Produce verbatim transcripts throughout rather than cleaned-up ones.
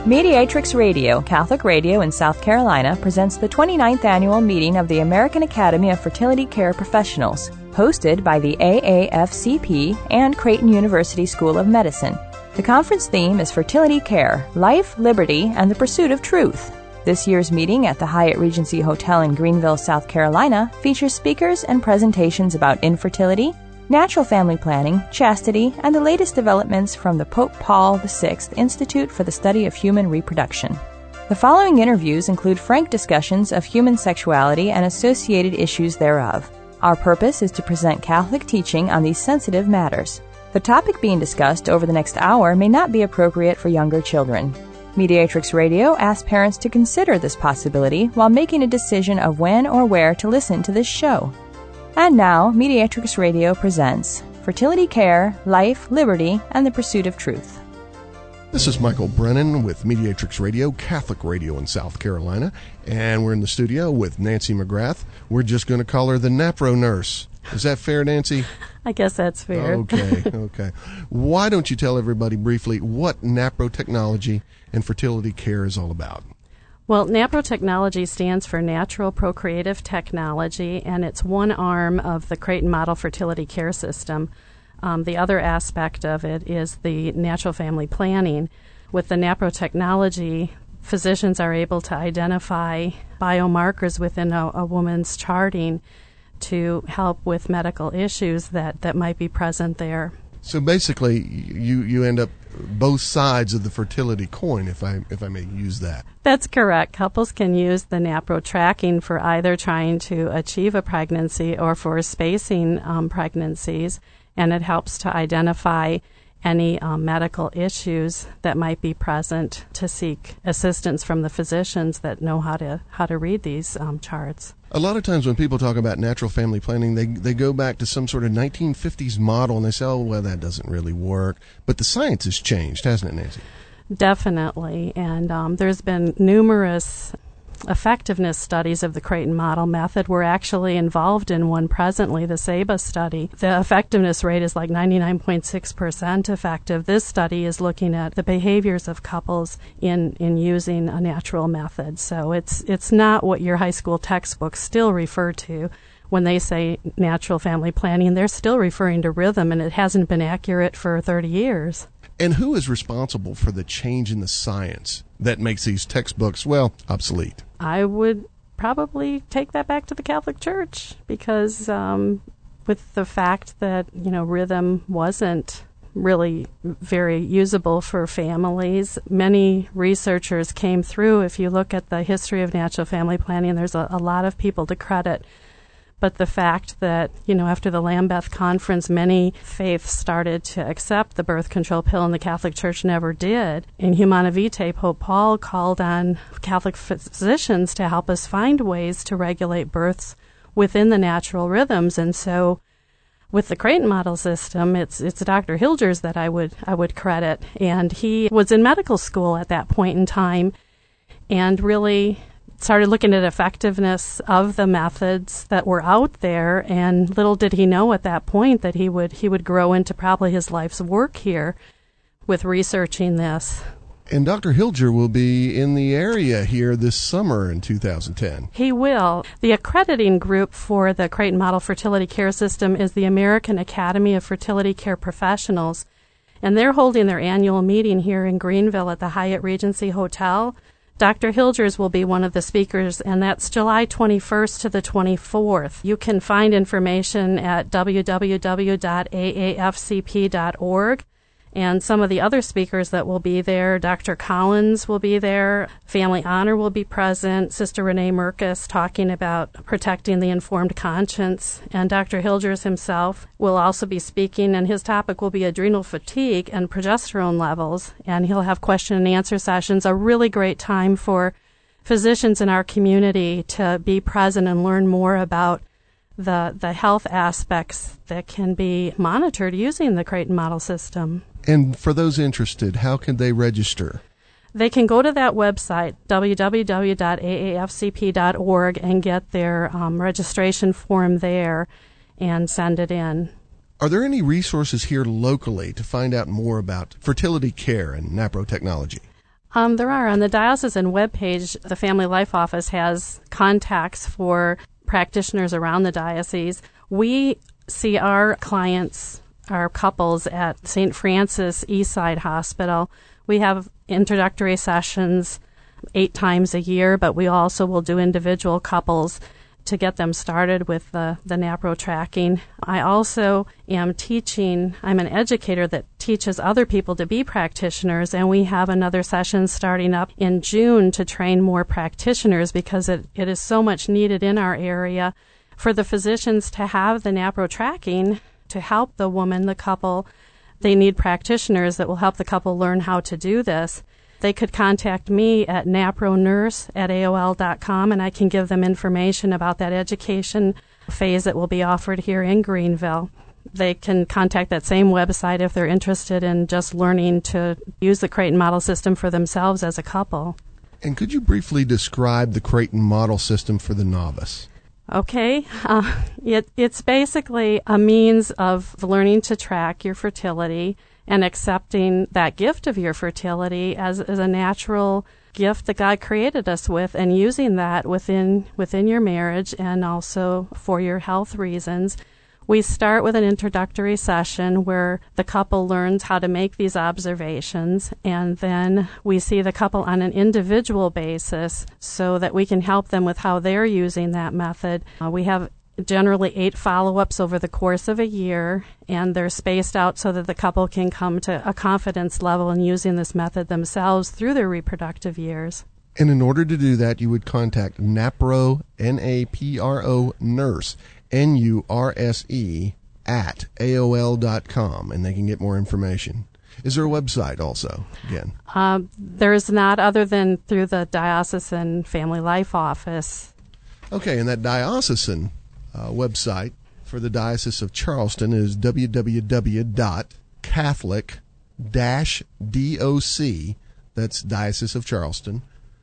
Mediatrix Radio, Catholic radio in South Carolina, presents the twenty-ninth annual meeting of the American Academy of Fertility Care Professionals, hosted by the A A F C P and Creighton University School of Medicine. The conference theme is Fertility Care, Life, Liberty, and the Pursuit of Truth. This year's meeting at the Hyatt Regency Hotel in Greenville, South Carolina, features speakers and presentations about infertility, natural family planning, chastity, and the latest developments from the Pope Paul the Sixth Institute for the Study of Human Reproduction. The following interviews include frank discussions of human sexuality and associated issues thereof. Our purpose is to present Catholic teaching on these sensitive matters. The topic being discussed over the next hour may not be appropriate for younger children. Mediatrix Radio asks parents to consider this possibility while making a decision of when or where to listen to this show. And now, Mediatrix Radio presents Fertility Care, Life, Liberty, and the Pursuit of Truth. This is Michael Brennan with Mediatrix Radio, Catholic radio in South Carolina, and we're in the studio with Nancy McGrath. We're just going to call her the NAPRO nurse. Is that fair, Nancy? I guess that's fair. Okay, okay. Why don't you tell everybody briefly what NAPRO technology and fertility care is all about? Well, NAPRO technology stands for Natural Procreative Technology, and it's one arm of the Creighton Model Fertility Care System. Um, the other aspect of it is the natural family planning. With the NAPRO technology, physicians are able to identify biomarkers within a, a woman's charting to help with medical issues that, that might be present there. So basically, you, you end up both sides of the fertility coin, if I if I may use that. That's correct. Couples can use the NAPRO tracking for either trying to achieve a pregnancy or for spacing um, pregnancies, and it helps to identify any um, medical issues that might be present to seek assistance from the physicians that know how to how to read these um, charts. A lot of times when people talk about natural family planning, they they go back to some sort of nineteen fifties model and they say, oh, well, that doesn't really work. But the science has changed, hasn't it, Nancy? Definitely. And um, there's been numerous effectiveness studies of the Creighton model method. We're actually involved in one presently, the SEBA study. The effectiveness rate is like ninety-nine point six percent effective. This study is looking at the behaviors of couples in, in using a natural method. So it's it's not what your high school textbooks still refer to. When they say natural family planning, they're still referring to rhythm, and it hasn't been accurate for thirty years. And who is responsible for the change in the science that makes these textbooks, well, obsolete? I would probably take that back to the Catholic Church because um, with the fact that, you know, rhythm wasn't really very usable for families, many researchers came through. If you look at the history of natural family planning, there's a, a lot of people to credit. But the fact that, you know, after the Lambeth Conference, many faiths started to accept the birth control pill and the Catholic Church never did. In Humana Vitae, Pope Paul called on Catholic physicians to help us find ways to regulate births within the natural rhythms. And so with the Creighton model system, it's it's Doctor Hilgers that I would I would credit. And he was in medical school at that point in time and really started looking at effectiveness of the methods that were out there, and little did he know at that point that he would he would grow into probably his life's work here with researching this. And Doctor Hilger will be in the area here this summer in two thousand ten. He will. The accrediting group for the Creighton Model Fertility Care System is the American Academy of Fertility Care Professionals, and they're holding their annual meeting here in Greenville at the Hyatt Regency Hotel. Doctor Hilgers will be one of the speakers, and that's July twenty-first to the twenty-fourth. You can find information at w w w dot a a f c p dot org. And some of the other speakers that will be there, Doctor Collins will be there, Family Honor will be present, Sister Renee Merkus talking about protecting the informed conscience, and Doctor Hilgers himself will also be speaking, and his topic will be adrenal fatigue and progesterone levels, and he'll have question and answer sessions, a really great time for physicians in our community to be present and learn more about the the health aspects that can be monitored using the Creighton model system. And for those interested, how can they register? They can go to that website, w w w dot a a f c p dot org, and get their um, registration form there and send it in. Are there any resources here locally to find out more about fertility care and NAPRO technology? Um, there are. On the diocesan webpage, the Family Life Office has contacts for practitioners around the diocese. We see our clients, our couples, at Saint Francis Eastside Hospital. We have introductory sessions eight times a year, but we also will do individual couples to get them started with the, the NAPRO tracking. I also am teaching, I'm an educator that teaches other people to be practitioners, and we have another session starting up in June to train more practitioners because it, it is so much needed in our area for the physicians to have the NAPRO tracking to help the woman, the couple. They need practitioners that will help the couple learn how to do this. They could contact me at napronurse at A O L dot com, and I can give them information about that education phase that will be offered here in Greenville. They can contact that same website if they're interested in just learning to use the Creighton model system for themselves as a couple. And could you briefly describe the Creighton model system for the novice? Okay. Uh, it, it's basically a means of learning to track your fertility and accepting that gift of your fertility as, as a natural gift that God created us with, and using that within within your marriage and also for your health reasons. We start with an introductory session where the couple learns how to make these observations, and then we see the couple on an individual basis so that we can help them with how they're using that method. Uh, we have generally eight follow-ups over the course of a year, and they're spaced out so that the couple can come to a confidence level in using this method themselves through their reproductive years. And in order to do that, you would contact NAPRO, N A P R O, nurse, N U R S E, at A O L dot com, and they can get more information. Is there a website also, again? Uh, there's not, other than through the Diocesan Family Life Office. Okay, and that diocesan Uh, website for the Diocese of Charleston is w w w dot catholic dash doc, that's Diocese of Charleston,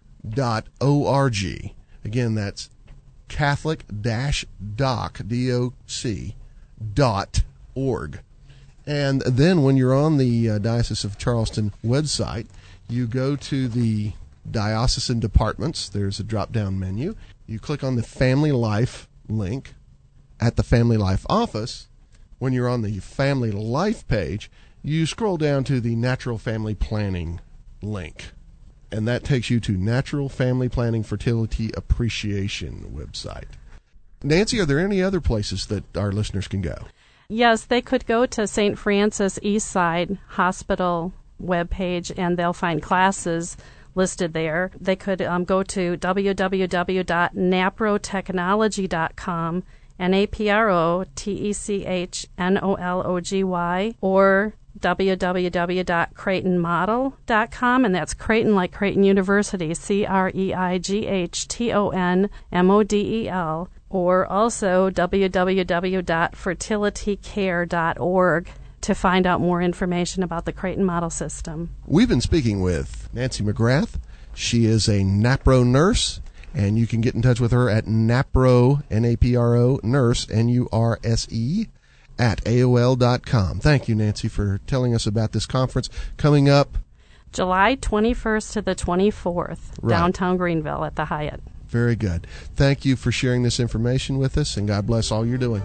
dot org. Again, that's catholic dash doc, D O C, dot org. And then when you're on the uh, Diocese of Charleston website, you go to the diocesan departments. There's a drop-down menu. You click on the Family Life link at the Family Life office. When you're on the Family Life page, you scroll down to the Natural Family Planning link, and that takes you to Natural Family Planning Fertility Appreciation website. Nancy, are there any other places that our listeners can go? Yes, they could go to Saint Francis Eastside Hospital webpage, and they'll find classes listed there. They could um, go to w w w dot napro technology dot com, N A P R O T E C H N O L O G Y, or w w w dot creighton model dot com, and that's Creighton like Creighton University, C R E I G H T O N M O D E L, or also w w w dot fertility care dot org to find out more information about the Creighton model system. We've been speaking with Nancy McGrath. She is a NAPRO nurse, and you can get in touch with her at NAPRO, N A P R O, nurse, N U R S E, at A O L dot com. Thank you, Nancy, for telling us about this conference coming up July twenty-first to the twenty-fourth, right. Downtown Greenville at the Hyatt. Very good. Thank you for sharing this information with us, and God bless all you're doing.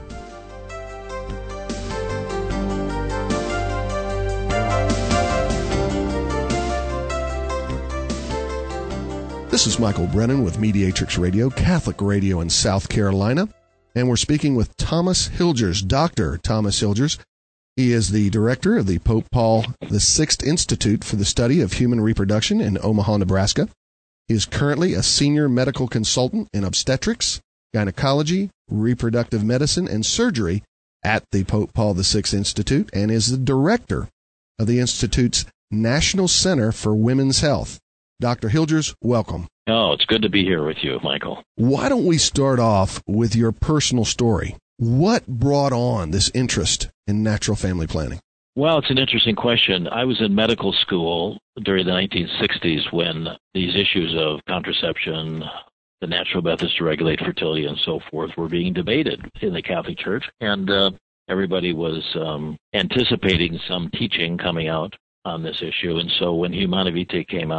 This is Michael Brennan with Mediatrix Radio, Catholic Radio in South Carolina, and we're speaking with Thomas Hilgers, Doctor Thomas Hilgers. He is the director of the Pope Paul the Sixth Institute for the Study of Human Reproduction in Omaha, Nebraska. He is currently a senior medical consultant in obstetrics, gynecology, reproductive medicine, and surgery at the Pope Paul the Sixth Institute, and is the director of the Institute's National Center for Women's Health. Doctor Hilgers, welcome. Oh, it's good to be here with you, Michael. Why don't we start off with your personal story? What brought on this interest in natural family planning? Well, it's an interesting question. I was in medical school during the nineteen sixties when these issues of contraception, the natural methods to regulate fertility, and so forth were being debated in the Catholic Church, and uh, everybody was um, anticipating some teaching coming out on this issue. And so when Humana Vitae came out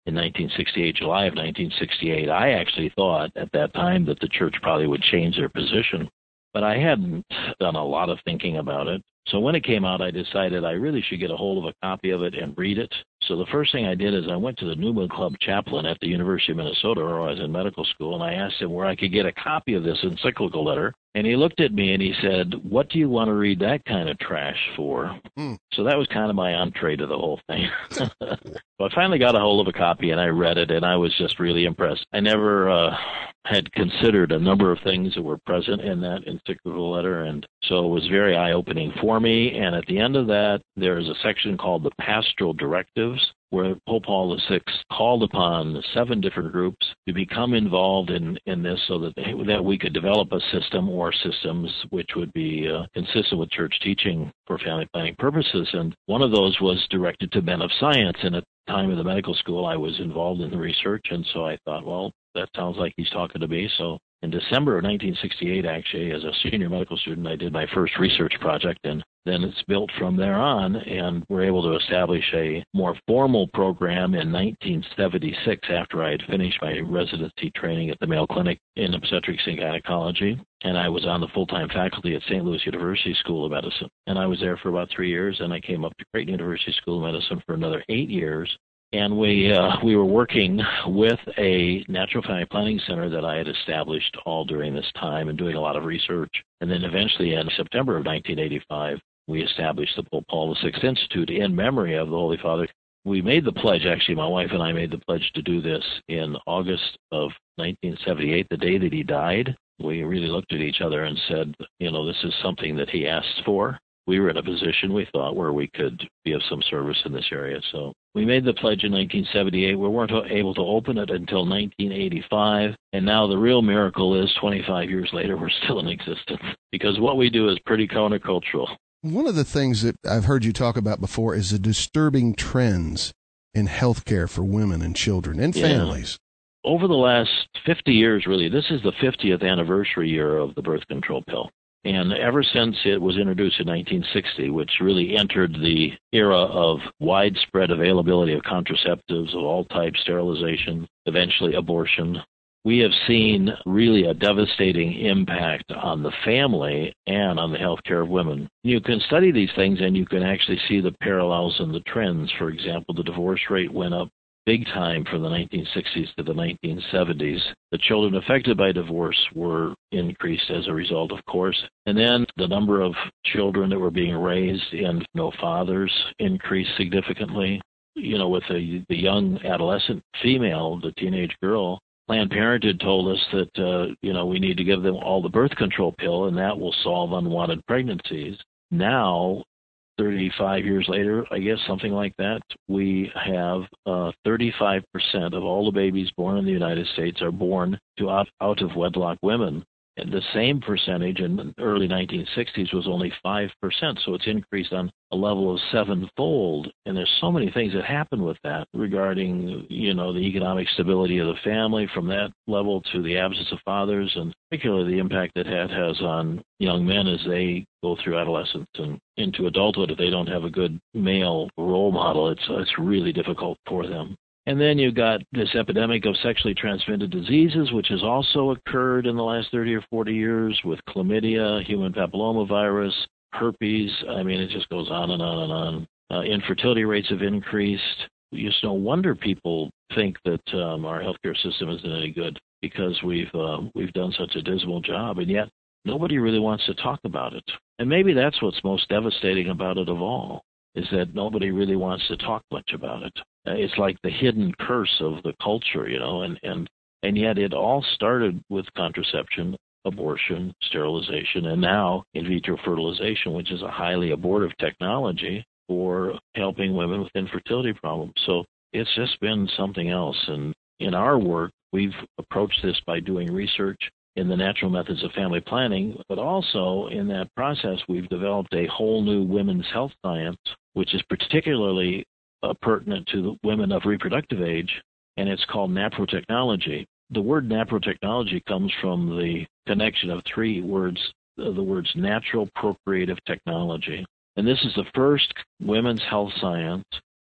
in nineteen sixty-eight, July of nineteen sixty-eight. I actually thought at that time that the church probably would change their position, but I hadn't done a lot of thinking about it. So when it came out, I decided I really should get a hold of a copy of it and read it. So the first thing I did is I went to the Newman Club chaplain at the University of Minnesota, where I was in medical school, and I asked him where I could get a copy of this encyclical letter. And he looked at me and he said, "What do you want to read that kind of trash for?" Mm. So that was kind of my entree to the whole thing. So I finally got a hold of a copy and I read it, and I was just really impressed. I never uh, had considered a number of things that were present in that encyclical letter, and so it was very eye-opening for me. And at the end of that, there is a section called the Pastoral Directives, where Pope Paul the Sixth called upon seven different groups to become involved in, in this so that they, that we could develop a system or systems which would be uh, consistent with church teaching for family planning purposes. And one of those was directed to men of science. And at the time of the medical school, I was involved in the research, and so I thought, well, that sounds like he's talking to me. So in December of nineteen sixty-eight, actually, as a senior medical student, I did my first research project, and then it's built from there on, and we're able to establish a more formal program in nineteen seventy-six after I had finished my residency training at the Mayo Clinic in obstetrics and gynecology, and I was on the full-time faculty at Saint Louis University School of Medicine. And I was there for about three years, and I came up to Creighton University School of Medicine for another eight years. And we uh, we were working with a natural family planning center that I had established all during this time and doing a lot of research. And then eventually in September of nineteen eighty-five, we established the Pope Paul the Sixth Institute in memory of the Holy Father. We made the pledge, actually, my wife and I made the pledge to do this in August of nineteen seventy-eight, the day that he died. We really looked at each other and said, you know, this is something that he asked for. We were in a position, we thought, where we could be of some service in this area. So we made the pledge in nineteen seventy-eight. We weren't able to open it until nineteen eighty-five. And now the real miracle is twenty-five years later, we're still in existence because what we do is pretty countercultural. One of the things that I've heard you talk about before is the disturbing trends in healthcare for women and children and families. Yeah. Over the last fifty years, really, this is the fiftieth anniversary year of the birth control pill. And ever since it was introduced in nineteen sixty, which really entered the era of widespread availability of contraceptives of all types, sterilization, eventually abortion, we have seen really a devastating impact on the family and on the health care of women. You can study these things and you can actually see the parallels and the trends. For example, the divorce rate went up big time from the nineteen sixties to the nineteen seventies. The children affected by divorce were increased as a result, of course. And then the number of children that were being raised and no fathers increased significantly. You know, with the, the young adolescent female, the teenage girl, Planned Parenthood told us that, uh, you know, we need to give them all the birth control pill and that will solve unwanted pregnancies. Now, thirty-five years later, I guess, something like that, we have uh, thirty-five percent of all the babies born in the United States are born to out, out-of-wedlock women. And the same percentage in the early nineteen sixties was only five percent, so it's increased on a level of sevenfold. And there's so many things that happen with that regarding, you know, the economic stability of the family from that level to the absence of fathers, and particularly the impact that that has on young men as they go through adolescence and into adulthood. If they don't have a good male role model, it's it's really difficult for them. And then you've got this epidemic of sexually transmitted diseases, which has also occurred in the last thirty or forty years with chlamydia, human papillomavirus, herpes. I mean, it just goes on and on and on. Uh, infertility rates have increased. It's no wonder people think that um, our healthcare system isn't any good because we've uh, we've done such a dismal job, and yet nobody really wants to talk about it. And maybe that's what's most devastating about it of all, is that nobody really wants to talk much about it. It's like the hidden curse of the culture, you know, and, and, and yet it all started with contraception, abortion, sterilization, and now in vitro fertilization, which is a highly abortive technology for helping women with infertility problems. So it's just been something else. And in our work, we've approached this by doing research in the natural methods of family planning, but also in that process, we've developed a whole new women's health science, which is particularly uh, pertinent to the women of reproductive age, and it's called naprotechnology. The word naprotechnology comes from the connection of three words, uh, the words natural procreative technology. And this is the first women's health science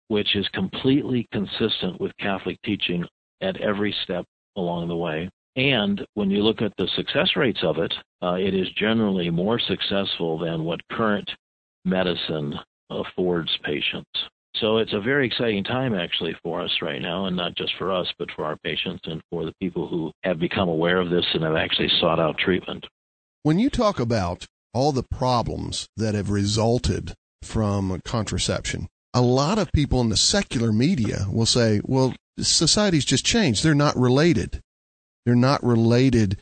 which is completely consistent with Catholic teaching at every step along the way. And when you look at the success rates of it, uh, it is generally more successful than what current medicine affords patients. So it's a very exciting time actually for us right now, and not just for us, but for our patients and for the people who have become aware of this and have actually sought out treatment. When you talk about all the problems that have resulted from contraception, a lot of people in the secular media will say, well, society's just changed. They're not related. They're not related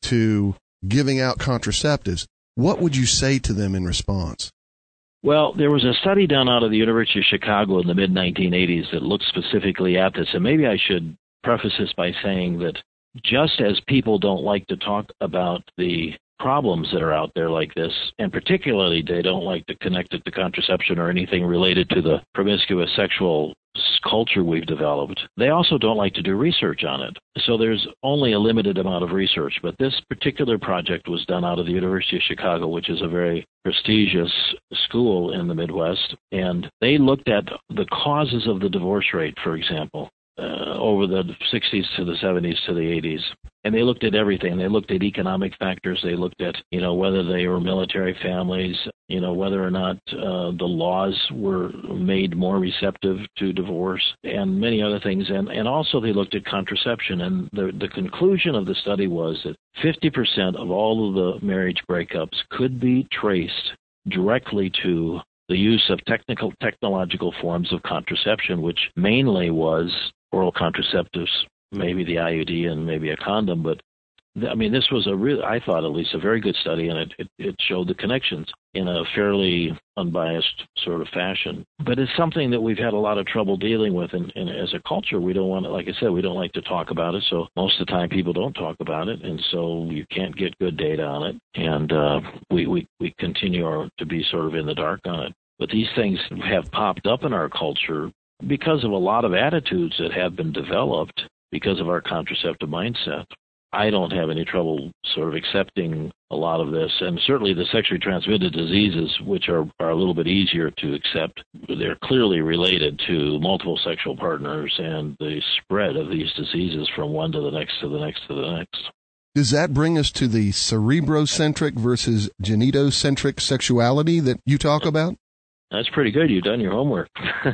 to giving out contraceptives. What would you say to them in response? Well, there was a study done out of the University of Chicago in the mid nineteen eighties that looked specifically at this, and maybe I should preface this by saying that just as people don't like to talk about the problems that are out there like this, and particularly they don't like to connect it to contraception or anything related to the promiscuous sexual culture we've developed, they also don't like to do research on it. So there's only a limited amount of research. But this particular project was done out of the University of Chicago, which is a very prestigious school in the Midwest. And they looked at the causes of the divorce rate, for example, uh, over the sixties to the seventies to the eighties. And they looked at everything. They looked at economic factors. They looked at, you know, whether they were military families, you know, whether or not uh, the laws were made more receptive to divorce, and many other things. And, and also they looked at contraception. And the, the conclusion of the study was that fifty percent of all of the marriage breakups could be traced directly to the use of technical technological forms of contraception, which mainly was oral contraceptives, maybe the I U D and maybe a condom. But I mean, this was a real, I thought at least, a very good study, and it, it, it showed the connections in a fairly unbiased sort of fashion. But it's something that we've had a lot of trouble dealing with, and, and as a culture, we don't want to, like I said, we don't like to talk about it, so most of the time people don't talk about it, and so you can't get good data on it, and uh, we, we, we continue our, to be sort of in the dark on it. But these things have popped up in our culture because of a lot of attitudes that have been developed because of our contraceptive mindset. I don't have any trouble sort of accepting a lot of this, and certainly the sexually transmitted diseases, which are, are a little bit easier to accept. They're clearly related to multiple sexual partners and the spread of these diseases from one to the next to the next to the next. Does that bring us to the cerebrocentric versus genitocentric sexuality that you talk about? That's pretty good. You've done your homework.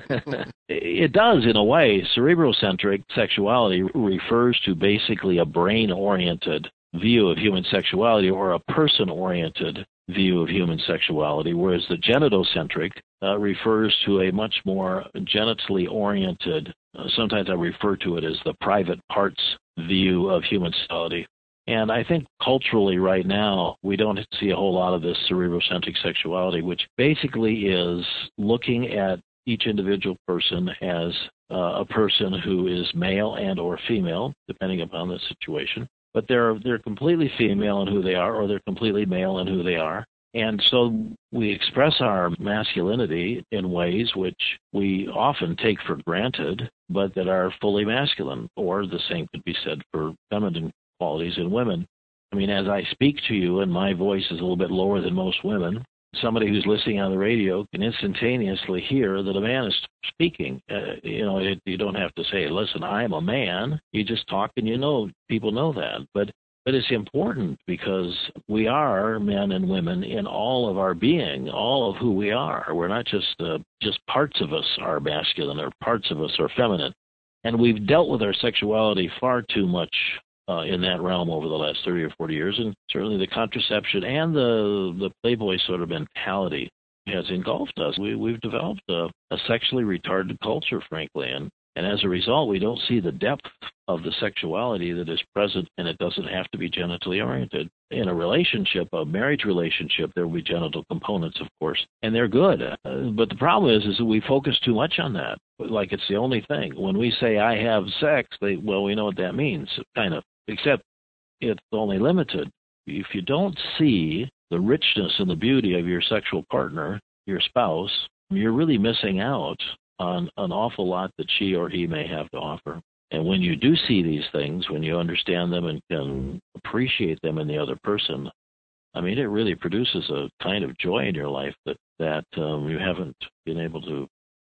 It does, in a way. Cerebrocentric sexuality refers to basically a brain-oriented view of human sexuality, or a person-oriented view of human sexuality, whereas the genitocentric uh, refers to a much more genitally oriented, uh, sometimes I refer to it as the private parts view of human sexuality. And I think culturally right now, we don't see a whole lot of this cerebrocentric sexuality, which basically is looking at each individual person as uh, a person who is male and or female, depending upon the situation. But they're they're completely female in who they are, or they're completely male in who they are. And so we express our masculinity in ways which we often take for granted, but that are fully masculine, or the same could be said for feminine qualities in women. I mean, as I speak to you and my voice is a little bit lower than most women, somebody who's listening on the radio can instantaneously hear that a man is speaking. Uh, you know, it, you don't have to say, listen, I'm a man. You just talk and you know, people know that. But but it's important because we are men and women in all of our being, all of who we are. We're not just, uh, just parts of us are masculine or parts of us are feminine. And we've dealt with our sexuality far too much Uh, in that realm over the last thirty or forty years, and certainly the contraception and the the Playboy sort of mentality has engulfed us. We, we've developed a, a sexually retarded culture, frankly, and, and as a result, we don't see the depth of the sexuality that is present, and it doesn't have to be genitally oriented. In a relationship, a marriage relationship, there will be genital components, of course, and they're good. Uh, but the problem is, is that we focus too much on that, like it's the only thing. When we say, I have sex, they, well, we know what that means, kind of. Except it's only limited. If you don't see the richness and the beauty of your sexual partner, your spouse, you're really missing out on an awful lot that she or he may have to offer. And when you do see these things, when you understand them and can appreciate them in the other person, I mean, it really produces a kind of joy in your life that, that um, you haven't been able to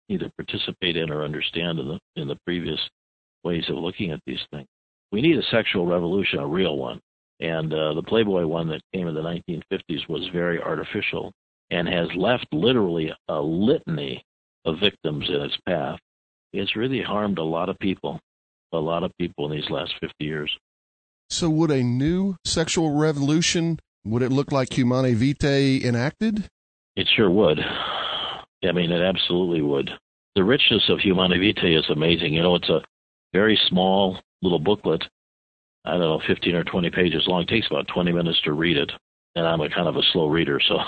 either participate in or understand in the in the previous ways of looking at these things. We need a sexual revolution, a real one. And uh, the Playboy one that came in the nineteen fifties was very artificial and has left literally a litany of victims in its path. It's really harmed a lot of people, a lot of people in these last fifty years. So would a new sexual revolution, would it look like Humanae Vitae enacted? It sure would. I mean, it absolutely would. The richness of Humanae Vitae is amazing. You know, it's a very small little booklet. I don't know, fifteen or twenty pages long. It takes about twenty minutes to read it, and I'm a kind of a slow reader, so.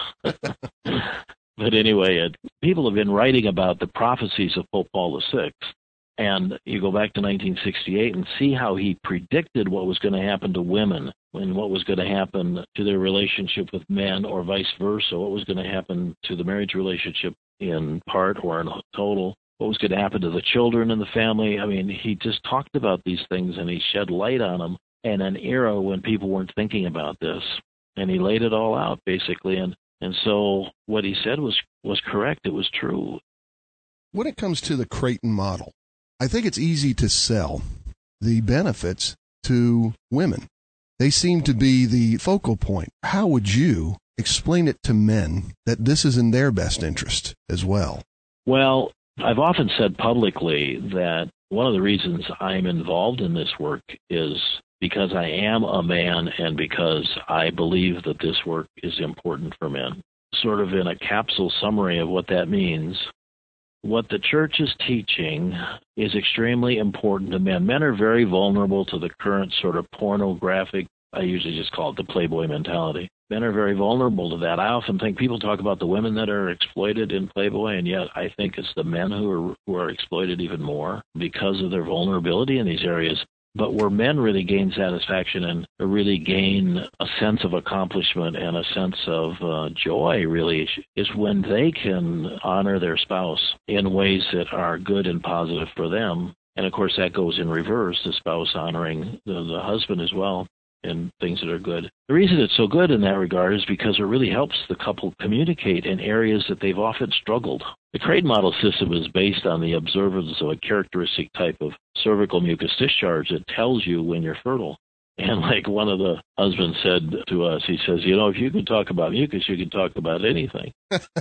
But anyway, it, people have been writing about the prophecies of Pope Paul the Sixth, and you go back to nineteen sixty-eight and see how he predicted what was going to happen to women and what was going to happen to their relationship with men or vice versa, what was going to happen to the marriage relationship in part or in total, what was going to happen to the children in the family. I mean, he just talked about these things and he shed light on them in an era when people weren't thinking about this. And he laid it all out, basically. And, and so what he said was, was correct. It was true. When it comes to the Creighton model, I think it's easy to sell the benefits to women. They seem to be the focal point. How would you explain it to men that this is in their best interest as well? Well, I've often said publicly that one of the reasons I'm involved in this work is because I am a man and because I believe that this work is important for men. Sort of in a capsule summary of what that means, what the church is teaching is extremely important to men. Men are very vulnerable to the current sort of pornographic, I usually just call it the Playboy mentality. Men are very vulnerable to that. I often think people talk about the women that are exploited in Playboy, and yet I think it's the men who are who are exploited even more because of their vulnerability in these areas. But where men really gain satisfaction and really gain a sense of accomplishment and a sense of uh, joy, really, is when they can honor their spouse in ways that are good and positive for them. And, of course, that goes in reverse, the spouse honoring the, the husband as well and things that are good. The reason it's so good in that regard is because it really helps the couple communicate in areas that they've often struggled. The Creighton model system is based on the observance of a characteristic type of cervical mucus discharge that tells you when you're fertile. And like one of the husbands said to us, he says, you know, if you can talk about mucus, you can talk about anything.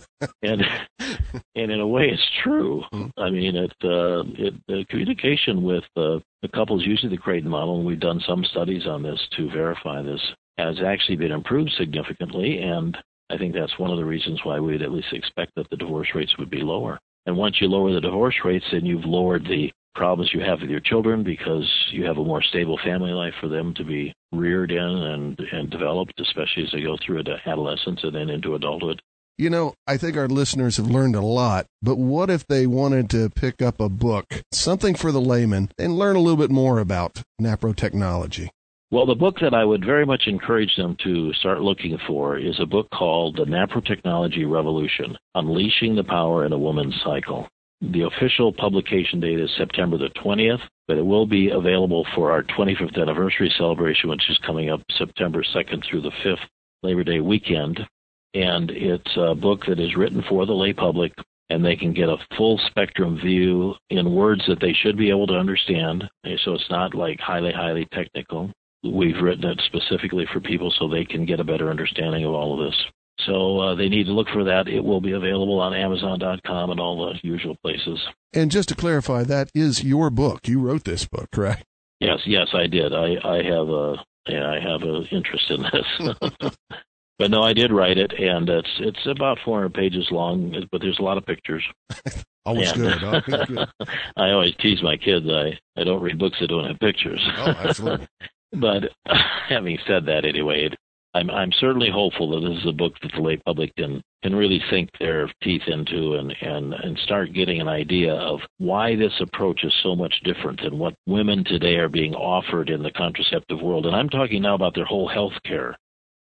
and and in a way, it's true. I mean, it, uh, it the communication with uh, the couples using the Creighton model, and we've done some studies on this to verify this, has actually been improved significantly. And I think that's one of the reasons why we'd at least expect that the divorce rates would be lower. And once you lower the divorce rates, then you've lowered the problems you have with your children because you have a more stable family life for them to be reared in and, and developed, especially as they go through adolescence and then into adulthood. You know, I think our listeners have learned a lot, but what if they wanted to pick up a book, something for the layman, and learn a little bit more about naprotechnology? Well, the book that I would very much encourage them to start looking for is a book called The Naprotechnology Revolution, Unleashing the Power in a Woman's Cycle. The official publication date is September the twentieth, but it will be available for our twenty-fifth anniversary celebration, which is coming up September second through the fifth, Labor Day weekend. And it's a book that is written for the lay public, and they can get a full spectrum view in words that they should be able to understand. So it's not like highly, highly technical. We've written it specifically for people so they can get a better understanding of all of this. So uh, they need to look for that. It will be available on Amazon dot com and all the usual places. And just to clarify, that is your book. You wrote this book, correct? Yes, yes, I did. I, I have a yeah, I have an interest in this. But no, I did write it, and it's it's about four hundred pages long, but there's a lot of pictures. Always and, good. Always good. I always tease my kids. I, I don't read books that don't have pictures. Oh, absolutely. But having said that, anyway, it, I'm I'm certainly hopeful that this is a book that the lay public can can really sink their teeth into and, and, and start getting an idea of why this approach is so much different than what women today are being offered in the contraceptive world. And I'm talking now about their whole health care.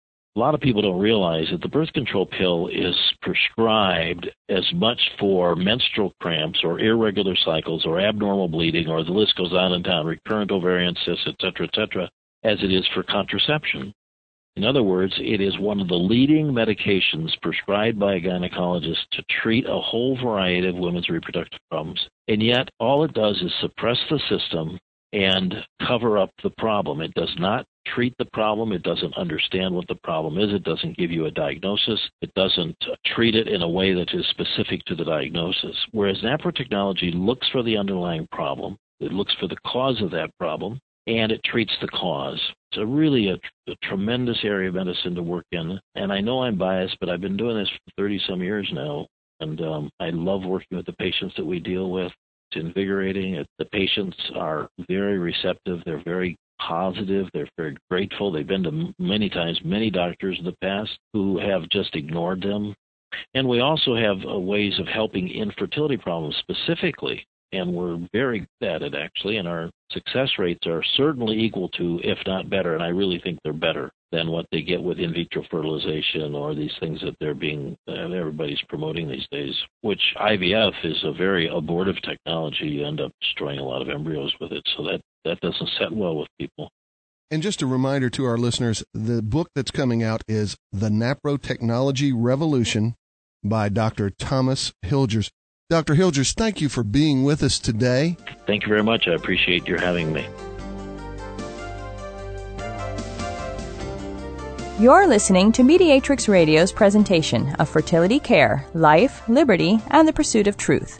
A lot of people don't realize that the birth control pill is prescribed as much for menstrual cramps or irregular cycles or abnormal bleeding, or the list goes on and down, recurrent ovarian cysts, et cetera, et cetera, as it is for contraception. In other words, it is one of the leading medications prescribed by a gynecologist to treat a whole variety of women's reproductive problems. And yet, all it does is suppress the system and cover up the problem. It does not treat the problem. It doesn't understand what the problem is. It doesn't give you a diagnosis. It doesn't treat it in a way that is specific to the diagnosis. Whereas NaPro technology looks for the underlying problem. It looks for the cause of that problem, and it treats the cause. It's a really a, a tremendous area of medicine to work in. And I know I'm biased, but I've been doing this for thirty-some years now, and um, I love working with the patients that we deal with. It's invigorating. The patients are very receptive. They're very positive. They're very grateful. They've been to many times, many doctors in the past who have just ignored them. And we also have uh, ways of helping infertility problems specifically. And we're very good at it, actually, and our success rates are certainly equal to, if not better, and I really think they're better than what they get with in vitro fertilization or these things that they're being, uh, everybody's promoting these days, which I V F is a very abortive technology. You end up destroying a lot of embryos with it, so that, that doesn't set well with people. And just a reminder to our listeners, the book that's coming out is The NaPro Technology Revolution by Doctor Thomas Hilgers. Doctor Hilgers, thank you for being with us today. Thank you very much. I appreciate your having me. You're listening to Mediatrix Radio's presentation of fertility care, life, liberty, and the pursuit of truth.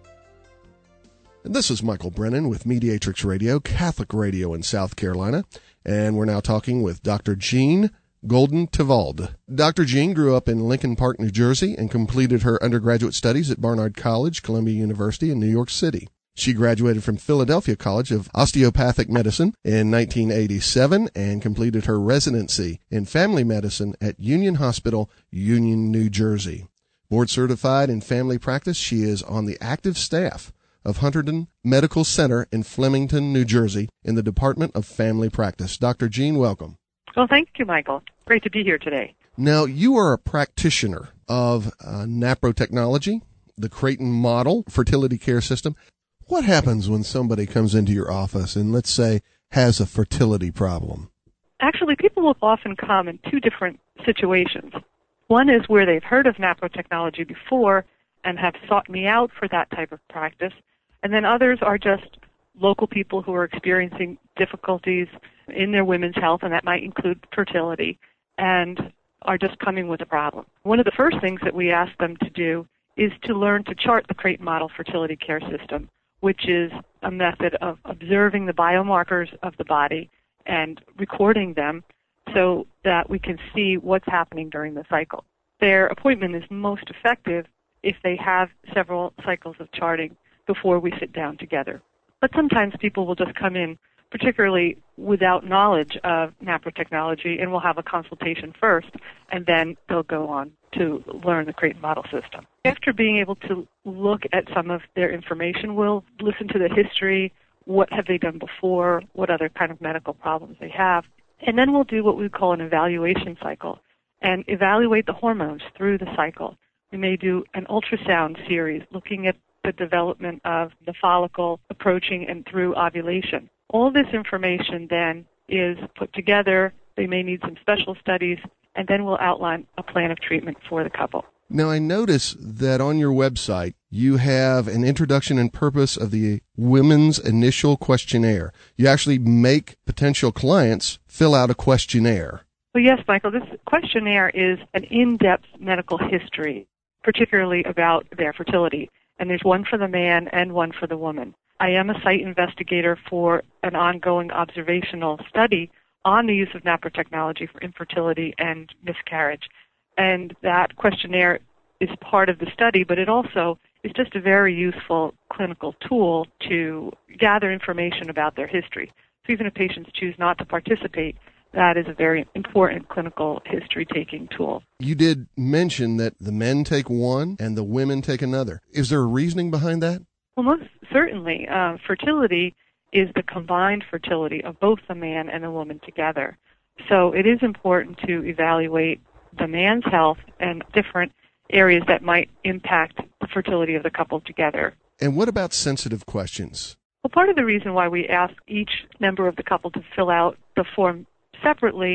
And this is Michael Brennan with Mediatrix Radio, Catholic radio in South Carolina, and we're now talking with Doctor Jean Golden Tevald. Doctor Jean grew up in Lincoln Park, New Jersey, and completed her undergraduate studies at Barnard College, Columbia University in New York City. She graduated from Philadelphia College of Osteopathic Medicine in nineteen eighty-seven and completed her residency in family medicine at Union Hospital, Union, New Jersey. Board certified in family practice, she is on the active staff of Hunterdon Medical Center in Flemington, New Jersey, in the Department of Family Practice. Doctor Jean, welcome. Well, thank you, Michael. Great to be here today. Now, you are a practitioner of uh, NaPro technology, the Creighton model fertility care system. What happens when somebody comes into your office and, let's say, has a fertility problem? Actually, people will often come in two different situations. One is where they've heard of NaPro technology before and have sought me out for that type of practice, and then others are just local people who are experiencing difficulties in their women's health, and that might include fertility, and are just coming with a problem. One of the first things that we ask them to do is to learn to chart the Creighton Model Fertility Care System, which is a method of observing the biomarkers of the body and recording them so that we can see what's happening during the cycle. Their appointment is most effective if they have several cycles of charting before we sit down together. But sometimes people will just come in, particularly without knowledge of NaPro technology, and we'll have a consultation first, and then they'll go on to learn the Creighton model system. After being able to look at some of their information, we'll listen to the history, what have they done before, what other kind of medical problems they have, and then we'll do what we call an evaluation cycle and evaluate the hormones through the cycle. We may do an ultrasound series looking at the development of the follicle approaching and through ovulation. All this information then is put together. They may need some special studies, and then we'll outline a plan of treatment for the couple. Now, I notice that on your website, you have an introduction and purpose of the Women's Initial Questionnaire. You actually make potential clients fill out a questionnaire. Well, yes, Michael, this questionnaire is an in-depth medical history, particularly about their fertility. And there's one for the man and one for the woman. I am a site investigator for an ongoing observational study on the use of NaPro technology for infertility and miscarriage. And that questionnaire is part of the study, but it also is just a very useful clinical tool to gather information about their history. So even if patients choose not to participate, that is a very important clinical history-taking tool. You did mention that the men take one and the women take another. Is there a reasoning behind that? Well, most certainly. Uh, fertility is the combined fertility of both the man and the woman together. So it is important to evaluate the man's health and different areas that might impact the fertility of the couple together. And what about sensitive questions? Well, part of the reason why we ask each member of the couple to fill out the form separately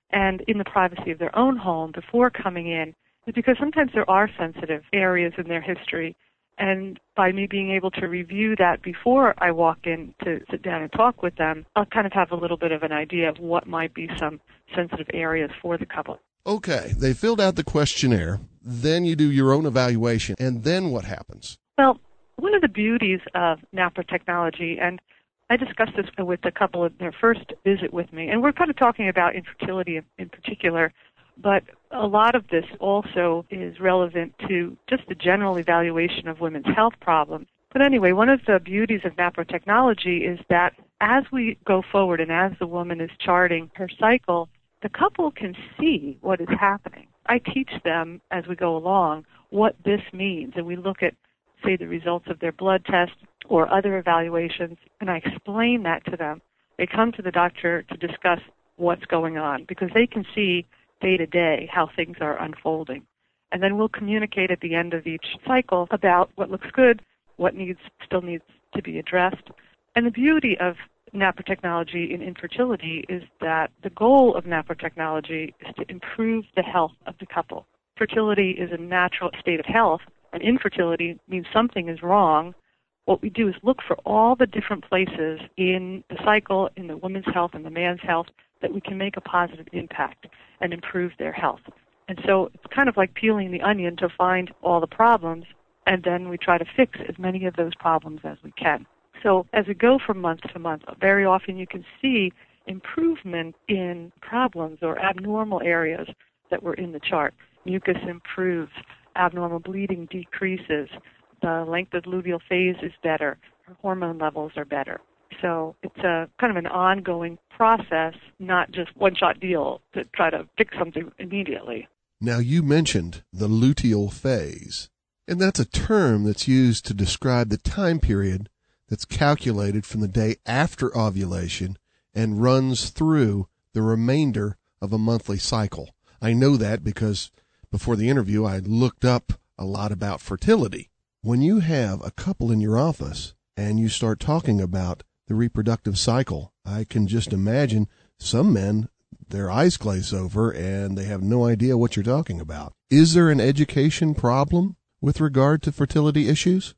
and in the privacy of their own home before coming in, is because sometimes there are sensitive areas in their history. And by me being able to review that before I walk in to sit down and talk with them, I'll kind of have a little bit of an idea of what might be some sensitive areas for the couple. Okay, they filled out the questionnaire, then you do your own evaluation, and then what happens? Well, one of the beauties of NAPRA technology, and I discussed this with a couple at their first visit with me, and we're kind of talking about infertility in, in particular, but a lot of this also is relevant to just the general evaluation of women's health problems. But anyway, one of the beauties of NAPRA technology is that as we go forward and as the woman is charting her cycle, the couple can see what is happening. I teach them as we go along what this means, and we look at, say, the results of their blood test or other evaluations, and I explain that to them. They come to the doctor to discuss what's going on because they can see day to day how things are unfolding. And then we'll communicate at the end of each cycle about what looks good, what needs still needs to be addressed. And the beauty of NAPRA technology in infertility is that the goal of NAPRA technology is to improve the health of the couple. Fertility is a natural state of health, and infertility means something is wrong. What we do is look for all the different places in the cycle, in the woman's health and the man's health, that we can make a positive impact and improve their health. And so it's kind of like peeling the onion to find all the problems, and then we try to fix as many of those problems as we can. So as we go from month to month, very often you can see improvement in problems or abnormal areas that were in the chart. Mucus improves, abnormal bleeding decreases, the length of luteal phase is better, her hormone levels are better. So it's a kind of an ongoing process, not just one-shot deal to try to fix something immediately. Now, you mentioned the luteal phase, and that's a term that's used to describe the time period that's calculated from the day after ovulation and runs through the remainder of a monthly cycle. I know that because before the interview, I looked up a lot about fertility. When you have a couple in your office and you start talking about the reproductive cycle, I can just imagine some men, their eyes glaze over and they have no idea what you're talking about. Is there an education problem with regard to fertility issues?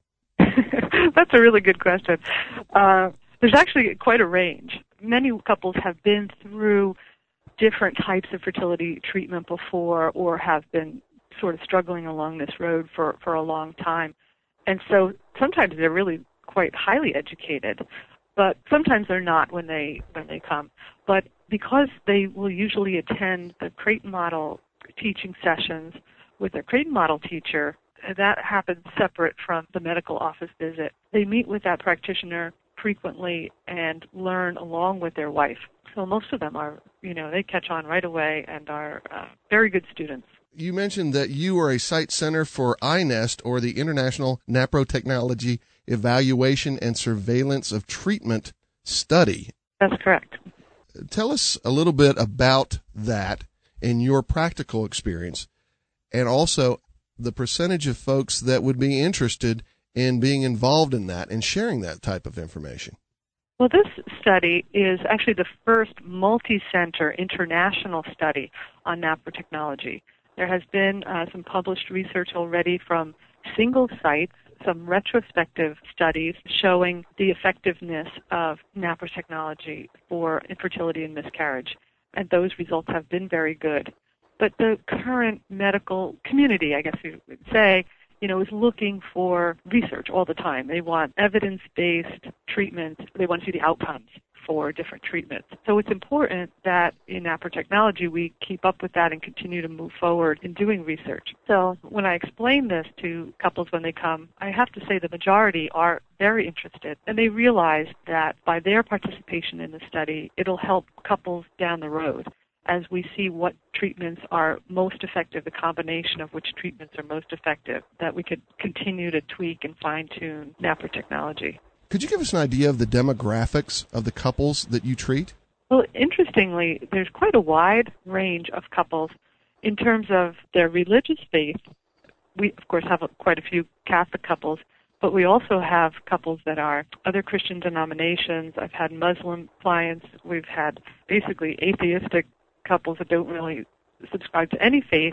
That's a really good question. Uh, there's actually quite a range. Many couples have been through different types of fertility treatment before or have been sort of struggling along this road for, for a long time. And so sometimes they're really quite highly educated, but sometimes they're not when they when they come. But because they will usually attend the Creighton Model teaching sessions with their Creighton Model teacher, that happens separate from the medical office visit. They meet with that practitioner frequently and learn along with their wife. So most of them are, you know, they catch on right away and are uh, very good students. You mentioned that you are a site center for I NEST, or the International NAPRO Technology Evaluation and Surveillance of Treatment Study. That's correct. Tell us a little bit about that in your practical experience, and also the percentage of folks that would be interested in being involved in that and sharing that type of information. Well, this study is actually the first multi-center international study on NAPRA technology. There has been uh, some published research already from single sites, some retrospective studies showing the effectiveness of NAPRA technology for infertility and miscarriage, and those results have been very good. But the current medical community, I guess you would say, you know, is looking for research all the time. They want evidence-based treatment. They want to see the outcomes for different treatments. So it's important that in NAPRA technology we keep up with that and continue to move forward in doing research. So when I explain this to couples when they come, I have to say the majority are very interested, and they realize that by their participation in the study, it'll help couples down the road as we see what treatments are most effective, the combination of which treatments are most effective, that we could continue to tweak and fine-tune NAPRA technology. Could you give us an idea of the demographics of the couples that you treat? Well, interestingly, there's quite a wide range of couples in terms of their religious faith. We, of course, have a, quite a few Catholic couples, but we also have couples that are other Christian denominations. I've had Muslim clients. We've had basically atheistic couples that don't really subscribe to any faith.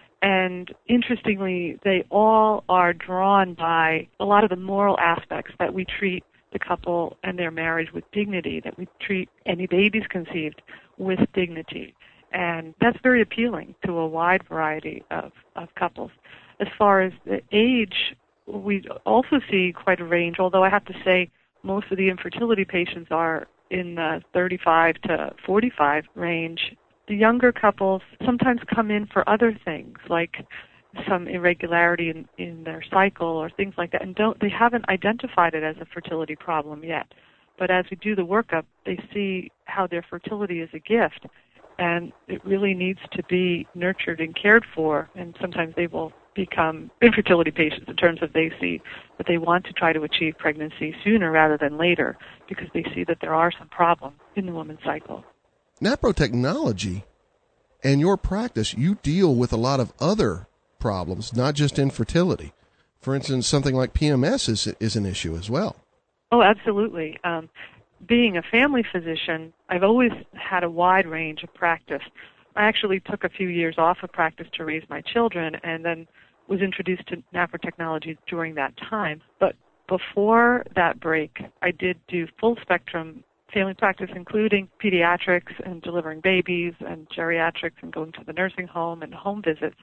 And interestingly, they all are drawn by a lot of the moral aspects that we treat the couple and their marriage with dignity, that we treat any babies conceived with dignity. And that's very appealing to a wide variety of, of couples. As far as the age, we also see quite a range, although I have to say most of the infertility patients are in the thirty-five to forty-five range. The younger couples sometimes come in for other things, like some irregularity in, in their cycle or things like that, and don't they haven't identified it as a fertility problem yet. But as we do the workup, they see how their fertility is a gift, and it really needs to be nurtured and cared for, and sometimes they will become infertility patients in terms of they see that they want to try to achieve pregnancy sooner rather than later because they see that there are some problems in the woman's cycle. Naprotechnology and your practice, you deal with a lot of other problems, not just infertility. For instance, something like P M S is is an issue as well. Oh, absolutely. Um, being a family physician, I've always had a wide range of practice. I actually took a few years off of practice to raise my children and then was introduced to naprotechnology during that time. But before that break, I did do full spectrum family practice, including pediatrics and delivering babies and geriatrics and going to the nursing home and home visits.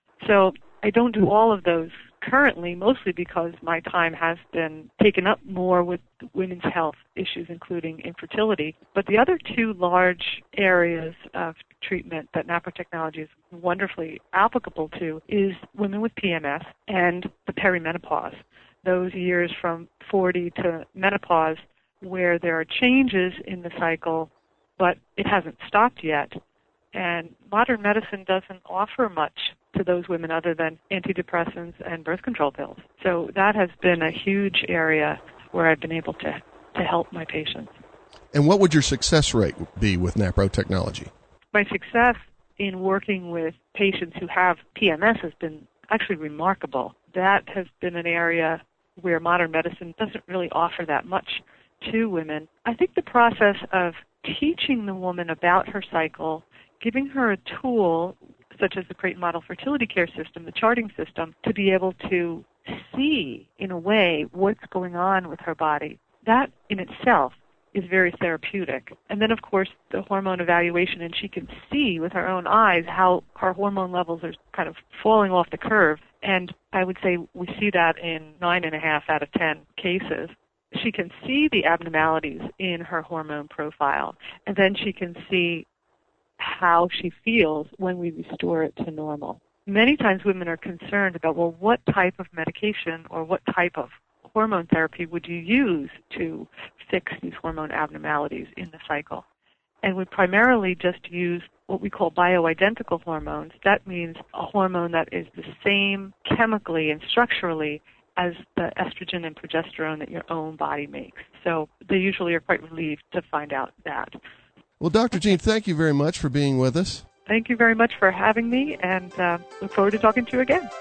So I don't do all of those currently, mostly because my time has been taken up more with women's health issues, including infertility. But the other two large areas of treatment that naprotechnology is wonderfully applicable to is women with P M S and the perimenopause, those years from forty to menopause where there are changes in the cycle, but it hasn't stopped yet. And modern medicine doesn't offer much to those women other than antidepressants and birth control pills. So that has been a huge area where I've been able to, to help my patients. And what would your success rate be with naprotechnology? My success in working with patients who have P M S has been actually remarkable. That has been an area where modern medicine doesn't really offer that much to women. I think the process of teaching the woman about her cycle, giving her a tool such as the Creighton Model Fertility Care System, the charting system, to be able to see, in a way, what's going on with her body, that in itself is very therapeutic. And then, of course, the hormone evaluation, and she can see with her own eyes how her hormone levels are kind of falling off the curve. And I would say we see that in nine and a half out of ten cases. She can see the abnormalities in her hormone profile, and then she can see how she feels when we restore it to normal. Many times women are concerned about, well, what type of medication or what type of hormone therapy would you use to fix these hormone abnormalities in the cycle? And we primarily just use what we call bioidentical hormones. That means a hormone that is the same chemically and structurally as the estrogen and progesterone that your own body makes. So they usually are quite relieved to find out that. Well, Doctor Jean, thank you very much for being with us. Thank you very much for having me, and uh, look forward to talking to you again.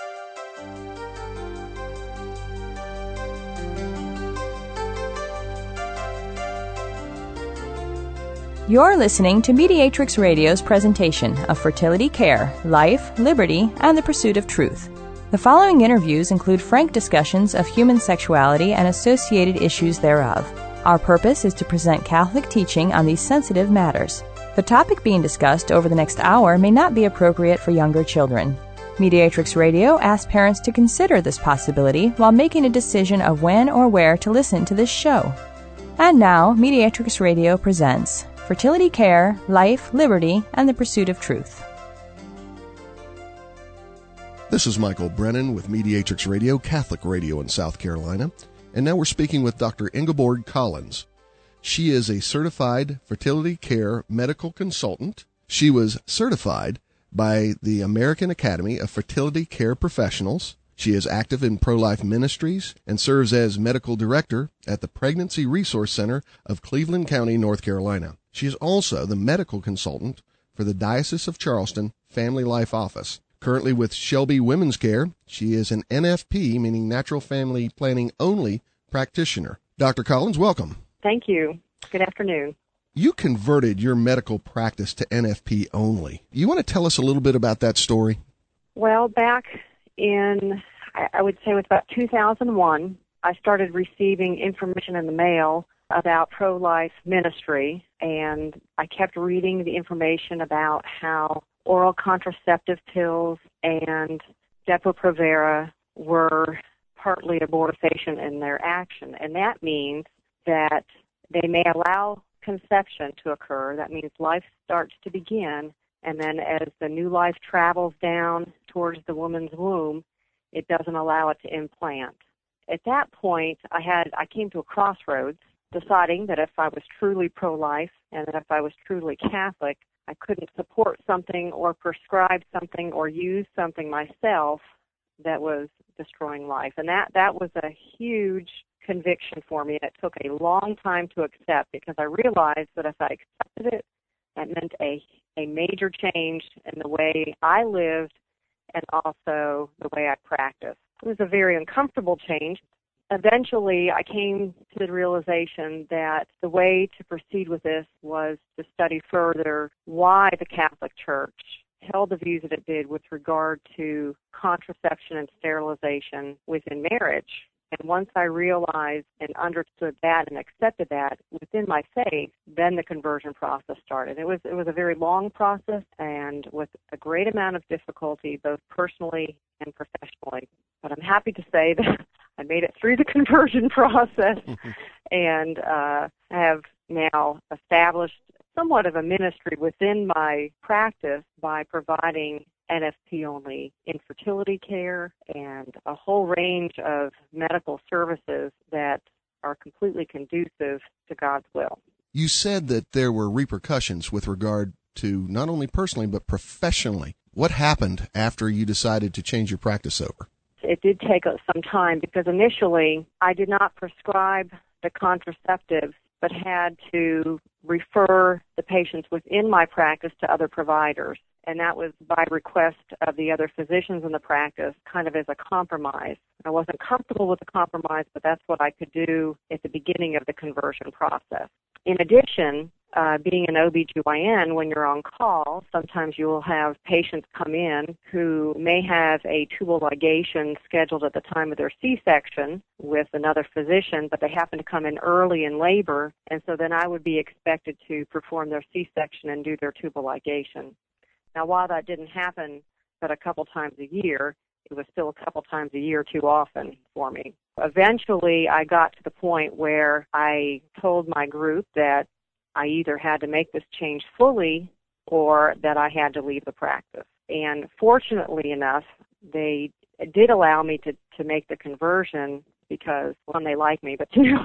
You're listening to Mediatrix Radio's presentation of fertility care, life, liberty, and the pursuit of truth. The following interviews include frank discussions of human sexuality and associated issues thereof. Our purpose is to present Catholic teaching on these sensitive matters. The topic being discussed over the next hour may not be appropriate for younger children. Mediatrix Radio asks parents to consider this possibility while making a decision of when or where to listen to this show. And now, Mediatrix Radio presents Fertility Care, Life, Liberty, and the Pursuit of Truth. This is Michael Brennan with Mediatrix Radio, Catholic radio in South Carolina. And now we're speaking with Doctor Ingeborg Collins. She is a certified fertility care medical consultant. She was certified by the American Academy of Fertility Care Professionals. She is active in pro-life ministries and serves as medical director at the Pregnancy Resource Center of Cleveland County, North Carolina. She is also the medical consultant for the Diocese of Charleston Family Life Office. Currently with Shelby Women's Care, she is an N F P, meaning Natural Family Planning Only, practitioner. Doctor Collins, welcome. Thank you. Good afternoon. You converted your medical practice to N F P only. You want to tell us a little bit about that story? Well, back in, I would say it was about two thousand one, I started receiving information in the mail about pro-life ministry, and I kept reading the information about how oral contraceptive pills and Depo-Provera were partly abortifacient in their action, and that means that they may allow conception to occur. That means life starts to begin, and then as the new life travels down towards the woman's womb, it doesn't allow it to implant. At that point, I had I came to a crossroads, deciding that if I was truly pro-life and that if I was truly Catholic, I couldn't support something or prescribe something or use something myself that was destroying life. And that, that was a huge conviction for me, and it took a long time to accept, because I realized that if I accepted it, that meant a, a major change in the way I lived and also the way I practiced. It was a very uncomfortable change. Eventually, I came to the realization that the way to proceed with this was to study further why the Catholic Church held the views that it did with regard to contraception and sterilization within marriage. And once I realized and understood that and accepted that within my faith, then the conversion process started. It was it was a very long process and with a great amount of difficulty, both personally and professionally. But I'm happy to say that I made it through the conversion process and uh, have now established somewhat of a ministry within my practice by providing N F P-only infertility care and a whole range of medical services that are completely conducive to God's will. You said that there were repercussions with regard to not only personally but professionally. What happened after you decided to change your practice over? It did take some time, because initially I did not prescribe the contraceptives but had to refer the patients within my practice to other providers. And that was by request of the other physicians in the practice, kind of as a compromise. I wasn't comfortable with the compromise, but that's what I could do at the beginning of the conversion process. In addition, uh, being an O B G Y N, when you're on call, sometimes you will have patients come in who may have a tubal ligation scheduled at the time of their C-section with another physician, but they happen to come in early in labor, and so then I would be expected to perform their C-section and do their tubal ligation. Now, while that didn't happen but a couple times a year, it was still a couple times a year too often for me. Eventually, I got to the point where I told my group that I either had to make this change fully or that I had to leave the practice. And fortunately enough, they did allow me to, to make the conversion because, one, they like me, but two,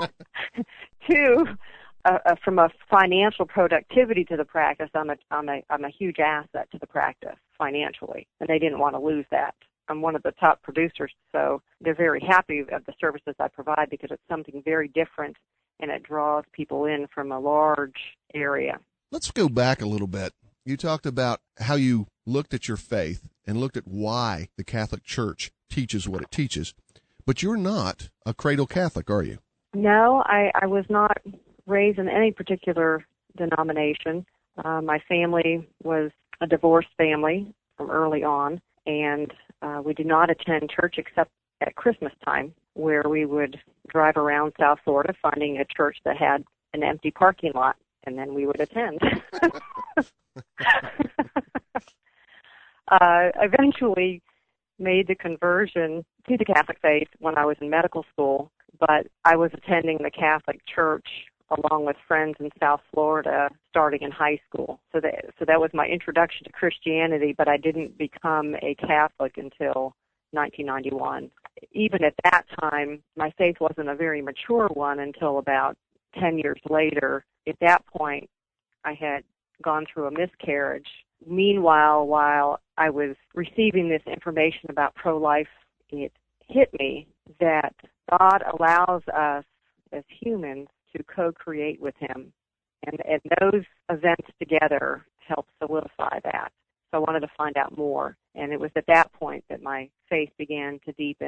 two Uh, uh, from a financial productivity to the practice, I'm a, I'm a, I'm a huge asset to the practice financially, and they didn't want to lose that. I'm one of the top producers, so they're very happy of the services I provide because it's something very different, and it draws people in from a large area. Let's go back a little bit. You talked about how you looked at your faith and looked at why the Catholic Church teaches what it teaches, but you're not a cradle Catholic, are you? No, I, I was not raised in any particular denomination. Uh, my family was a divorced family from early on, and uh, we did not attend church except at Christmas time, where we would drive around South Florida finding a church that had an empty parking lot, and then we would attend. uh, eventually made the conversion to the Catholic faith when I was in medical school, but I was attending the Catholic Church along with friends in South Florida starting in high school. So that, so that was my introduction to Christianity, but I didn't become a Catholic until nineteen ninety-one. Even at that time, my faith wasn't a very mature one until about ten years later. At that point, I had gone through a miscarriage. Meanwhile, while I was receiving this information about pro-life, it hit me that God allows us as humans to co-create with him. And, and those events together helped solidify that. So I wanted to find out more. And it was at that point that my faith began to deepen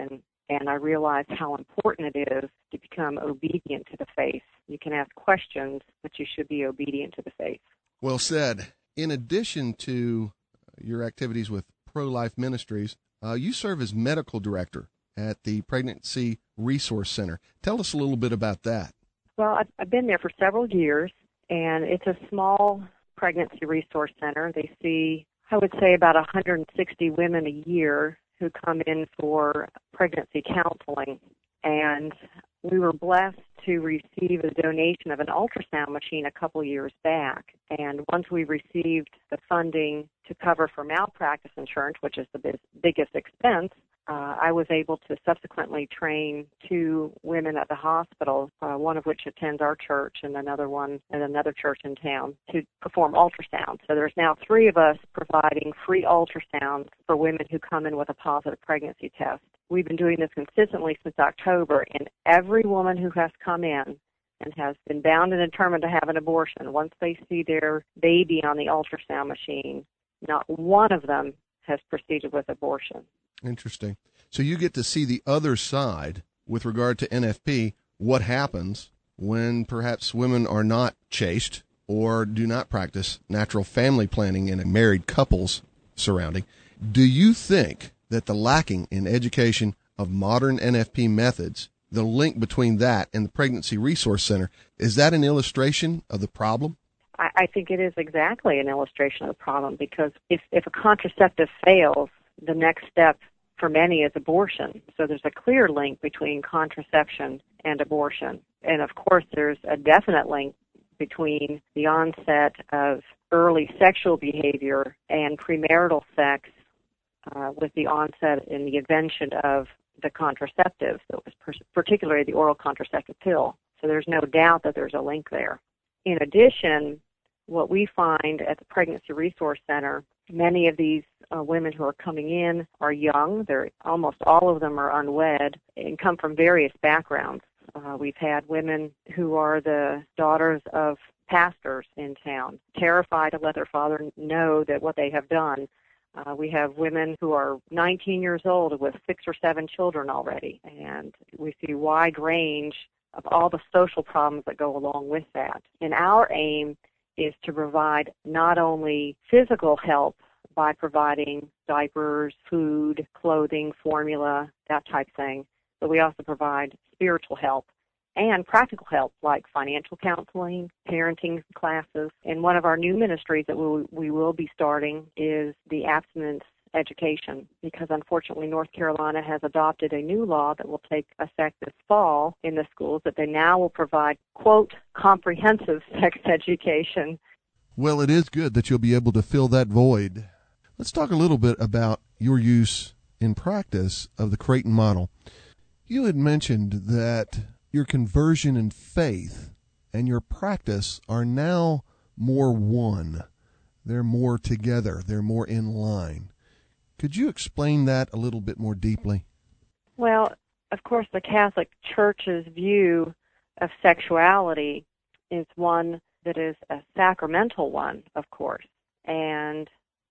and I realized how important it is to become obedient to the faith. You can ask questions, but you should be obedient to the faith. Well said. In addition to your activities with Pro-Life Ministries, uh, you serve as medical director at the Pregnancy Resource Center. Tell us a little bit about that. Well, I've, I've been there for several years, and it's a small pregnancy resource center. They see, I would say, about one hundred sixty women a year who come in for pregnancy counseling. And we were blessed to receive a donation of an ultrasound machine a couple years back. And once we received the funding to cover for malpractice insurance, which is the biz- biggest expense, uh, I was able to subsequently train two women at the hospital, uh, one of which attends our church and another one at another church in town, to perform ultrasound. So there's now three of us providing free ultrasounds for women who come in with a positive pregnancy test. We've been doing this consistently since October, and every woman who has come in and has been bound and determined to have an abortion, once they see their baby on the ultrasound machine, not one of them has proceeded with abortion. Interesting. So you get to see the other side with regard to N F P, what happens when perhaps women are not chaste or do not practice natural family planning in a married couple's surrounding. Do you think that the lacking in education of modern N F P methods, the link between that and the Pregnancy Resource Center, is that an illustration of the problem? I, I think it is exactly an illustration of the problem, because if, if a contraceptive fails, the next step for many is abortion. So there's a clear link between contraception and abortion. And of course, there's a definite link between the onset of early sexual behavior and premarital sex uh, with the onset and the invention of the contraceptives, that was per- particularly the oral contraceptive pill. So there's no doubt that there's a link there. In addition, what we find at the Pregnancy Resource Center, many of these uh, women who are coming in are young. They're, almost all of them are unwed and come from various backgrounds. Uh, we've had women who are the daughters of pastors in town, terrified to let their father know that what they have done. Uh, we have women who are nineteen years old with six or seven children already, and we see a wide range of all the social problems that go along with that. And our aim is to provide not only physical help by providing diapers, food, clothing, formula, that type thing, but we also provide spiritual help and practical help like financial counseling, parenting classes. And one of our new ministries that we, we will be starting is the abstinence education, because unfortunately North Carolina has adopted a new law that will take effect this fall in the schools, that they now will provide, quote, comprehensive sex education. Well, it is good that you'll be able to fill that void. Let's talk a little bit about your use in practice of the Creighton model. You had mentioned that your conversion and faith and your practice are now more one. They're more together. They're more in line. Could you explain that a little bit more deeply? Well, of course, the Catholic Church's view of sexuality is one that is a sacramental one, of course. And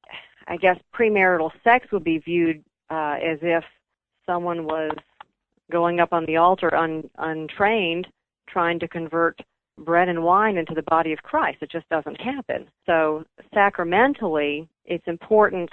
I guess premarital sex would be viewed uh, as if someone was going up on the altar un, untrained, trying to convert bread and wine into the body of Christ. It just doesn't happen. So sacramentally, it's important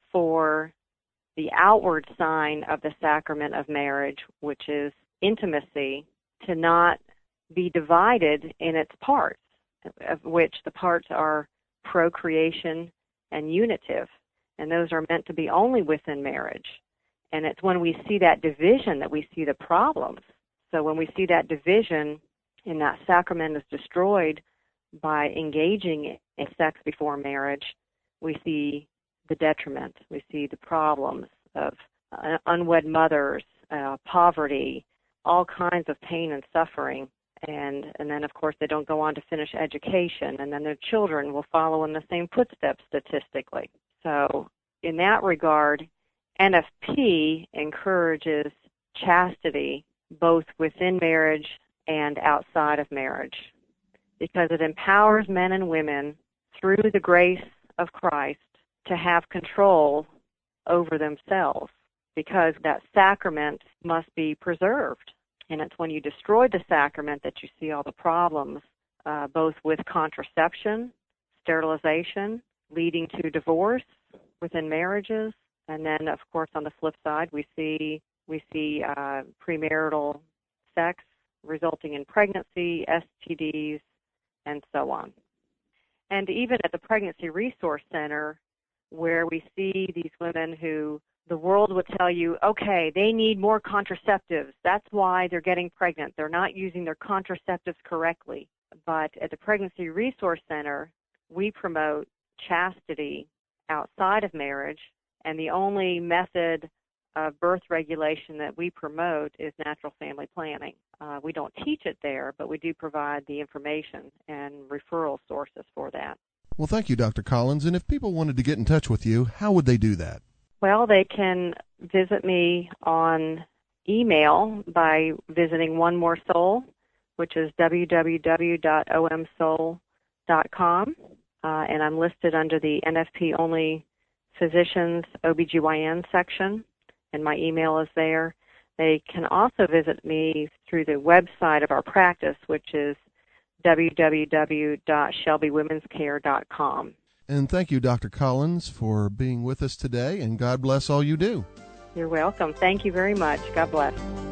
for the outward sign of the sacrament of marriage, which is intimacy, to not be divided in its parts, of which the parts are procreation and unitive, and those are meant to be only within marriage. And it's when we see that division that we see the problems. So when we see that division and that sacrament is destroyed by engaging in sex before marriage, we see the detriment. We see the problems of uh, unwed mothers, uh, poverty, all kinds of pain and suffering. And, and then, of course, they don't go on to finish education, and then their children will follow in the same footsteps statistically. So in that regard, N F P encourages chastity both within marriage and outside of marriage, because it empowers men and women through the grace of Christ to have control over themselves. because that sacrament must be preserved. And it's when you destroy the sacrament that you see all the problems, uh, both with contraception, sterilization, leading to divorce within marriages. And then, of course, on the flip side, we see we see uh, premarital sex resulting in pregnancy, S T Ds, and so on. And even at the Pregnancy Resource Center, where we see these women who the world would tell you, okay, they need more contraceptives. That's why they're getting pregnant. They're not using their contraceptives correctly. But at the Pregnancy Resource Center, we promote chastity outside of marriage, and the only method of birth regulation that we promote is natural family planning. Uh, we don't teach it there, but we do provide the information and referral sources for that. Well, thank you, Doctor Collins. And if people wanted to get in touch with you, how would they do that? Well, they can visit me on email by visiting One More Soul, which is w w w dot o m soul dot com, uh, and I'm listed under the N F P Only Physicians O B G Y N section, and my email is there. They can also visit me through the website of our practice, which is w w w dot shelby women's care dot com. And thank you, Doctor Collins, for being with us today, and God bless all you do. You're welcome. Thank you very much. God bless.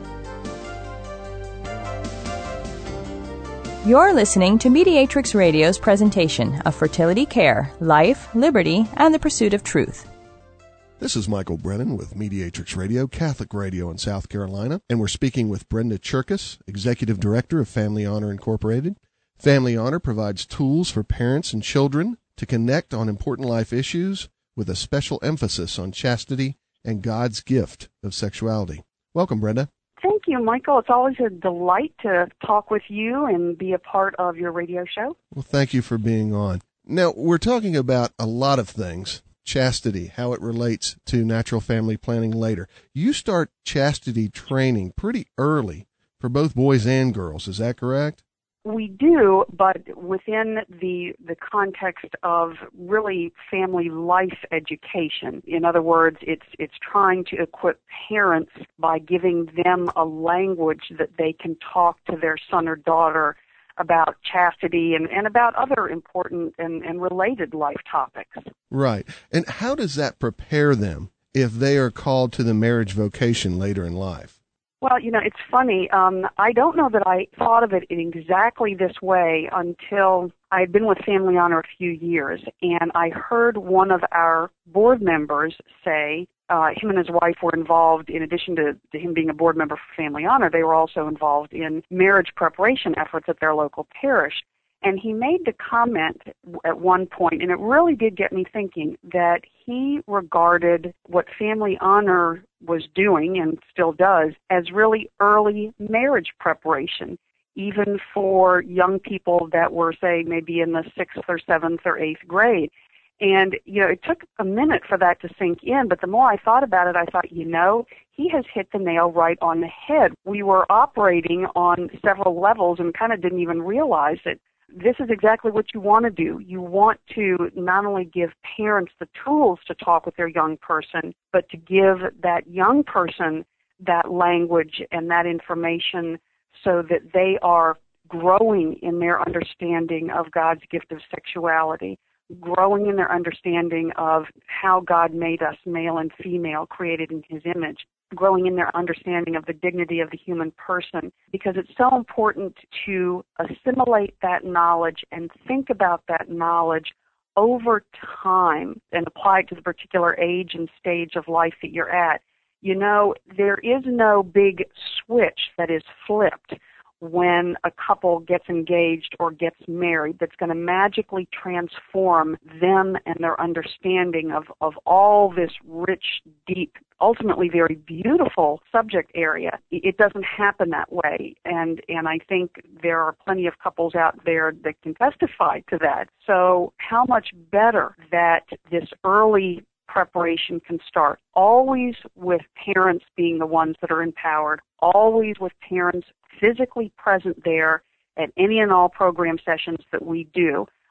You're listening to Mediatrix Radio's presentation of fertility care, life, liberty, and the pursuit of truth. This is Michael Brennan with Mediatrix Radio, Catholic Radio in South Carolina, and we're speaking with Brenda Cherkas, Executive Director of Family Honor Incorporated. Family Honor provides tools for parents and children to connect on important life issues with a special emphasis on chastity and God's gift of sexuality. Welcome, Brenda. Thank you, Michael. It's always a delight to talk with you and be a part of your radio show. Well, thank you for being on. Now, we're talking about a lot of things. Chastity, how it relates to natural family planning later. You start chastity training pretty early for both boys and girls. Is that correct? We do, but within the the context of really family life education. In other words, it's it's trying to equip parents by giving them a language that they can talk to their son or daughter about chastity and, and about other important and, and related life topics. Right. And how does that prepare them if they are called to the marriage vocation later in life? Well, you know, it's funny. Um, I don't know that I thought of it in exactly this way until I had been with Family Honor a few years, and I heard one of our board members say, uh, him and his wife were involved, in addition to, to him being a board member for Family Honor, they were also involved in marriage preparation efforts at their local parish. And he made the comment at one point, and it really did get me thinking, that he regarded what Family Honor was doing, and still does, as really early marriage preparation, even for young people that were, say, maybe in the sixth or seventh or eighth grade. And, you know, it took a minute for that to sink in, but the more I thought about it, I thought, you know, he has hit the nail right on the head. We were operating on several levels and kind of didn't even realize it. This is exactly what you want to do. You want to not only give parents the tools to talk with their young person, but to give that young person that language and that information so that they are growing in their understanding of God's gift of sexuality, growing in their understanding of how God made us male and female, created in His image, growing in their understanding of the dignity of the human person, because it's so important to assimilate that knowledge and think about that knowledge over time and apply it to the particular age and stage of life that you're at. You know, there is no big switch that is flipped when a couple gets engaged or gets married that's going to magically transform them and their understanding of, of all this rich, deep, ultimately very beautiful subject area. It doesn't happen that way. And, and I think there are plenty of couples out there that can testify to that. So how much better that this early preparation can start, always with parents being the ones that are empowered, always with parents physically present there at any and all program sessions that we do.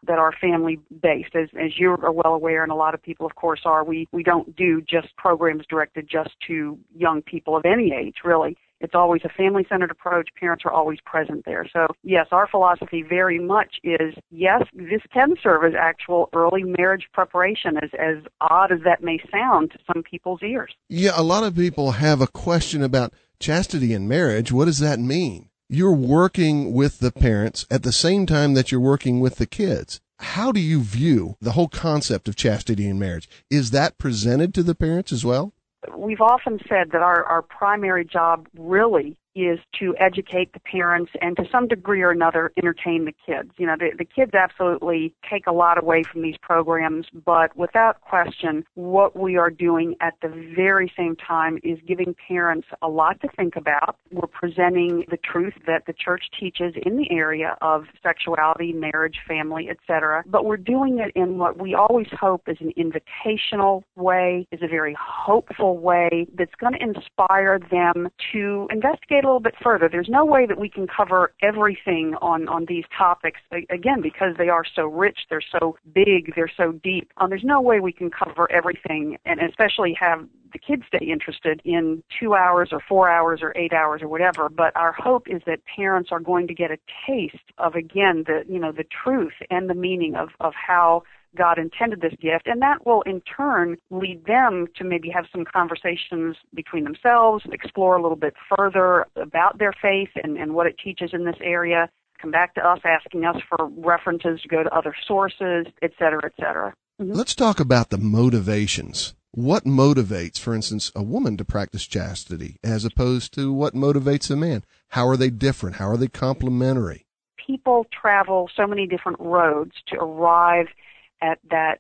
that are family-based. As, as you are well aware, and a lot of people, of course, are, we, we don't do just programs directed just to young people of any age, really. It's always a family-centered approach. Parents are always present there. So, yes, our philosophy very much is, yes, this can serve as actual early marriage preparation, as, as odd as that may sound to some people's ears. Yeah, a lot of people have a question about chastity in marriage. What does that mean? You're working with the parents at the same time that you're working with the kids. How do you view the whole concept of chastity in marriage? Is that presented to the parents as well? We've often said that our, our primary job really is to educate the parents and to some degree or another entertain the kids. You know, the, the kids absolutely take a lot away from these programs, but without question, what we are doing at the very same time is giving parents a lot to think about. We're presenting the truth that the church teaches in the area of sexuality, marriage, family, et cetera, but we're doing it in what we always hope is an invitational way, is a very hopeful way that's going to inspire them to investigate a little bit further. There's no way that we can cover everything on, on these topics, again, because they are so rich, they're so big, they're so deep. Um, there's no way we can cover everything, and especially have the kids stay interested in two hours or four hours or eight hours or whatever. But our hope is that parents are going to get a taste of, again, the, you know, the truth and the meaning of, of how God intended this gift, and that will in turn lead them to maybe have some conversations between themselves, explore a little bit further about their faith and, and what it teaches in this area, come back to us asking us for references to go to other sources, et cetera, et cetera. Mm-hmm. Let's talk about the motivations. What motivates, for instance, a woman to practice chastity as opposed to what motivates a man? How are they different? How are they complementary? People travel so many different roads to arrive at that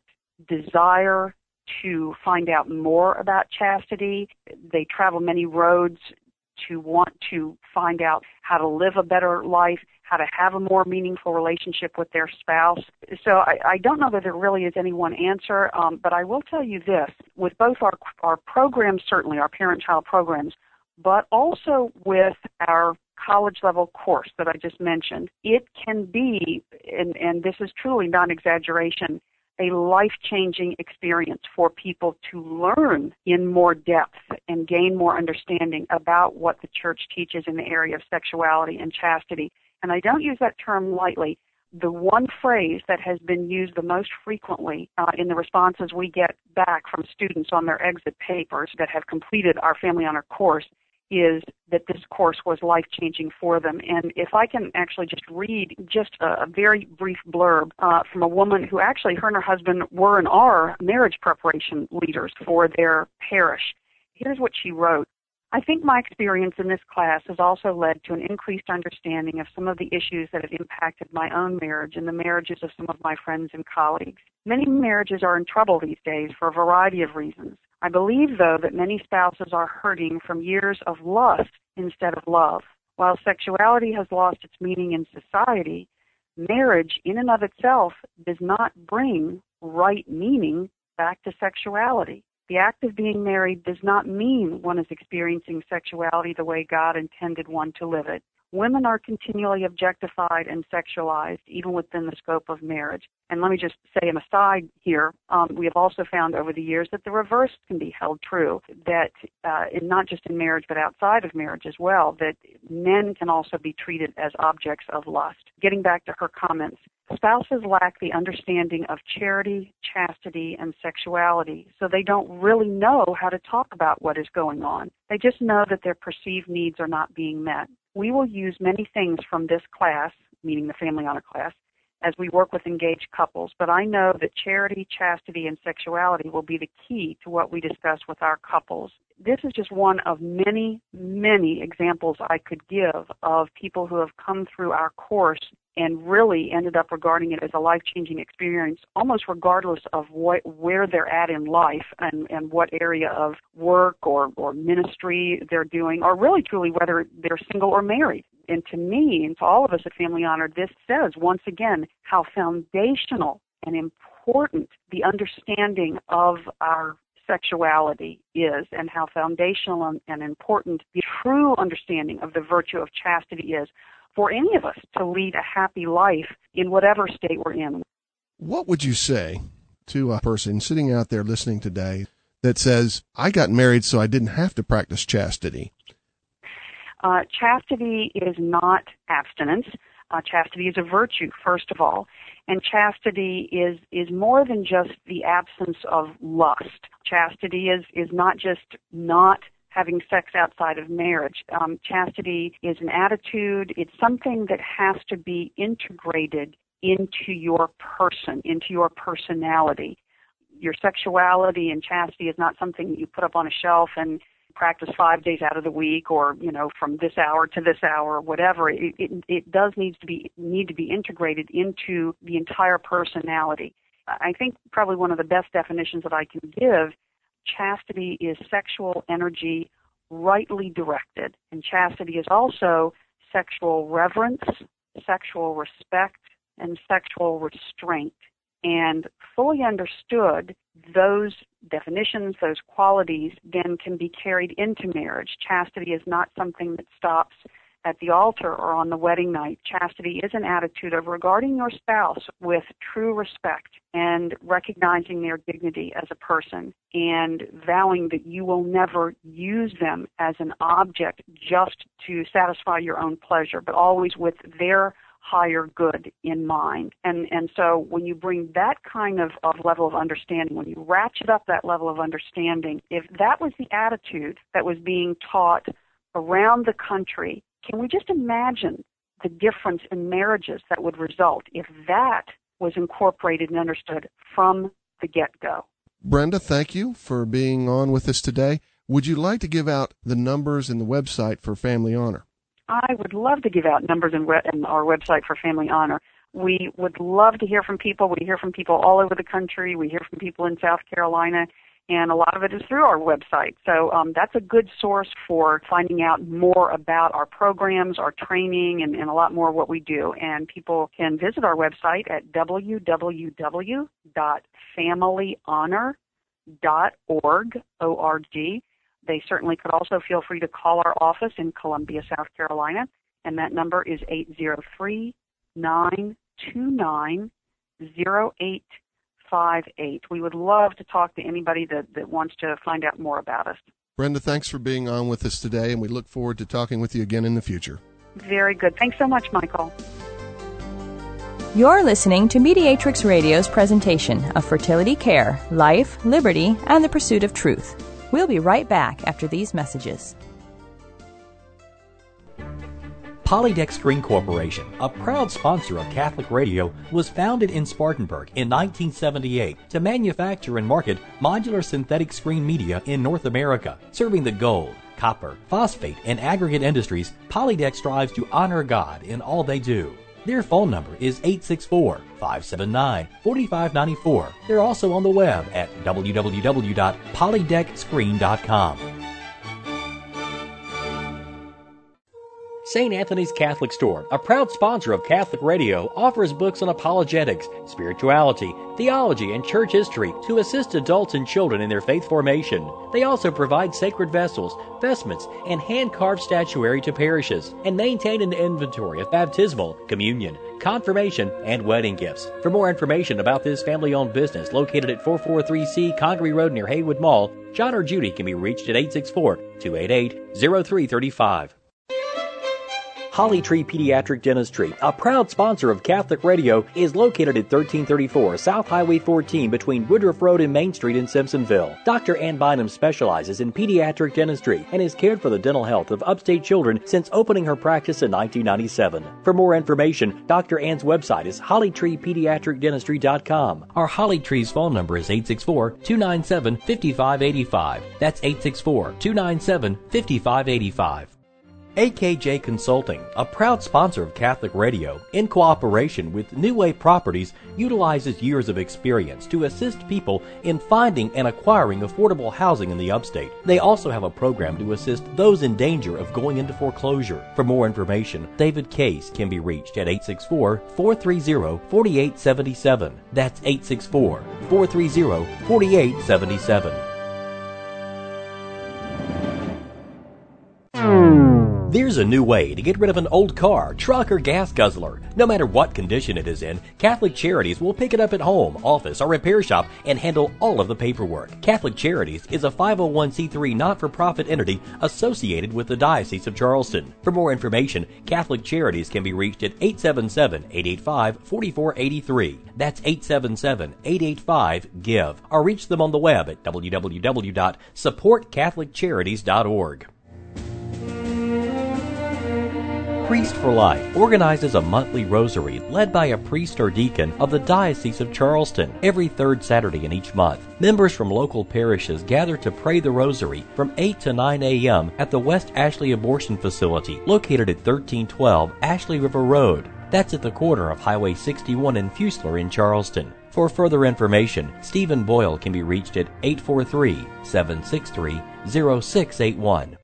desire to find out more about chastity. They travel many roads to want to find out how to live a better life, how to have a more meaningful relationship with their spouse. So I, I don't know that there really is any one answer, um, but I will tell you this. With both our, our programs, certainly our parent-child programs, but also with our college-level course that I just mentioned, it can be, and, and this is truly not exaggeration, a life-changing experience for people to learn in more depth and gain more understanding about what the church teaches in the area of sexuality and chastity. And I don't use that term lightly. The one phrase that has been used the most frequently uh, in the responses we get back from students on their exit papers that have completed our Family Honor course is that this course was life-changing for them. And if I can actually just read just a, a very brief blurb uh, from a woman who actually, her and her husband were and are marriage preparation leaders for their parish. Here's what she wrote. I think my experience in this class has also led to an increased understanding of some of the issues that have impacted my own marriage and the marriages of some of my friends and colleagues. Many marriages are in trouble these days for a variety of reasons. I believe, though, that many spouses are hurting from years of lust instead of love. While sexuality has lost its meaning in society, marriage in and of itself does not bring right meaning back to sexuality. The act of being married does not mean one is experiencing sexuality the way God intended one to live it. Women are continually objectified and sexualized, even within the scope of marriage. And let me just say an aside here, um, we have also found over the years that the reverse can be held true, that uh, in, not just in marriage but outside of marriage as well, that men can also be treated as objects of lust. Getting back to her comments, spouses lack the understanding of charity, chastity, and sexuality, so they don't really know how to talk about what is going on. They just know that their perceived needs are not being met. We will use many things from this class, meaning the Family Honor class, as we work with engaged couples, but I know that charity, chastity, and sexuality will be the key to what we discuss with our couples. This is just one of many, many examples I could give of people who have come through our course and really ended up regarding it as a life-changing experience, almost regardless of what, where they're at in life and, and what area of work or, or ministry they're doing, or really truly whether they're single or married. And to me, and to all of us at Family Honor, this says, once again, how foundational and important the understanding of our sexuality is, and how foundational and, and important the true understanding of the virtue of chastity is for any of us to lead a happy life in whatever state we're in. What would you say to a person sitting out there listening today that says, I got married so I didn't have to practice chastity? Uh, chastity is not abstinence. Uh, chastity is a virtue, first of all. And chastity is, is more than just the absence of lust. Chastity is, is not just not having sex outside of marriage. Um, chastity is an attitude. It's something that has to be integrated into your person, into your personality. Your sexuality and chastity is not something that you put up on a shelf and practice five days out of the week, or, you know, from this hour to this hour, or whatever. It, it, it does need to be need to be integrated into the entire personality. I think probably one of the best definitions that I can give, chastity is sexual energy rightly directed, and chastity is also sexual reverence, sexual respect, and sexual restraint. And fully understood, those definitions, those qualities, then can be carried into marriage. Chastity is not something that stops at the altar or on the wedding night. Chastity is an attitude of regarding your spouse with true respect and recognizing their dignity as a person, and vowing that you will never use them as an object just to satisfy your own pleasure, but always with their higher good in mind. And and so when you bring that kind of, of level of understanding, when you ratchet up that level of understanding, if that was the attitude that was being taught around the country, can we just imagine the difference in marriages that would result if that was incorporated and understood from the get-go? Brenda, thank you for being on with us today. Would you like to give out the numbers and the website for Family Honor? I would love to give out numbers in, re- in our website for Family Honor. We would love to hear from people. We hear from people all over the country. We hear from people in South Carolina, and a lot of it is through our website. So um, that's a good source for finding out more about our programs, our training, and, and a lot more of what we do. And people can visit our website at w w w dot family honor dot org, O R G. They certainly could also feel free to call our office in Columbia, South Carolina, and that number is eight zero three, nine two nine, zero eight five eight. We would love to talk to anybody that, that wants to find out more about us. Brenda, thanks for being on with us today, and we look forward to talking with you again in the future. Very good. Thanks so much, Michael. You're listening to Mediatrix Radio's presentation of fertility care, life, liberty, and the pursuit of truth. We'll be right back after these messages. Polydeck Screen Corporation, a proud sponsor of Catholic Radio, was founded in Spartanburg in nineteen seventy-eight to manufacture and market modular synthetic screen media in North America. Serving the gold, copper, phosphate, and aggregate industries, Polydeck strives to honor God in all they do. Their phone number is eight six four, five seven nine, four five nine four. They're also on the web at w w w dot polydeck screen dot com. Saint Anthony's Catholic Store, a proud sponsor of Catholic Radio, offers books on apologetics, spirituality, theology, and church history to assist adults and children in their faith formation. They also provide sacred vessels, vestments, and hand-carved statuary to parishes, and maintain an inventory of baptismal, communion, confirmation, and wedding gifts. For more information about this family-owned business located at four forty-three C Congaree Road near Haywood Mall, John or Judy can be reached at eight six four, two eight eight, zero three three five. Holly Tree Pediatric Dentistry, a proud sponsor of Catholic Radio, is located at thirteen thirty-four South Highway fourteen between Woodruff Road and Main Street in Simpsonville. Doctor Ann Bynum specializes in pediatric dentistry and has cared for the dental health of upstate children since opening her practice in nineteen ninety-seven. For more information, Doctor Ann's website is holly tree pediatric dentistry dot com. Our Holly Tree's phone number is eight six four, two nine seven, five five eight five. That's eight six four, two nine seven, five five eight five. A K J Consulting, a proud sponsor of Catholic Radio, in cooperation with New Way Properties, utilizes years of experience to assist people in finding and acquiring affordable housing in the upstate. They also have a program to assist those in danger of going into foreclosure. For more information, David Case can be reached at eight six four, four three zero, four eight seven seven. That's eight six four, four three zero, four eight seven seven. There's a new way to get rid of an old car, truck, or gas guzzler. No matter what condition it is in, Catholic Charities will pick it up at home, office, or repair shop and handle all of the paperwork. Catholic Charities is a five oh one c three not-for-profit entity associated with the Diocese of Charleston. For more information, Catholic Charities can be reached at eight seven seven, eight eight five, four four eight three. That's eight seven seven, eight eight five, GIVE. Or reach them on the web at w w w dot support catholic charities dot org. Priest for Life organizes a monthly rosary led by a priest or deacon of the Diocese of Charleston every third Saturday in each month. Members from local parishes gather to pray the rosary from eight to nine a.m. at the West Ashley Abortion Facility located at thirteen twelve Ashley River Road. That's at the corner of Highway sixty-one and Fusler in Charleston. For further information, Stephen Boyle can be reached at eight four three, seven six three, zero six eight one.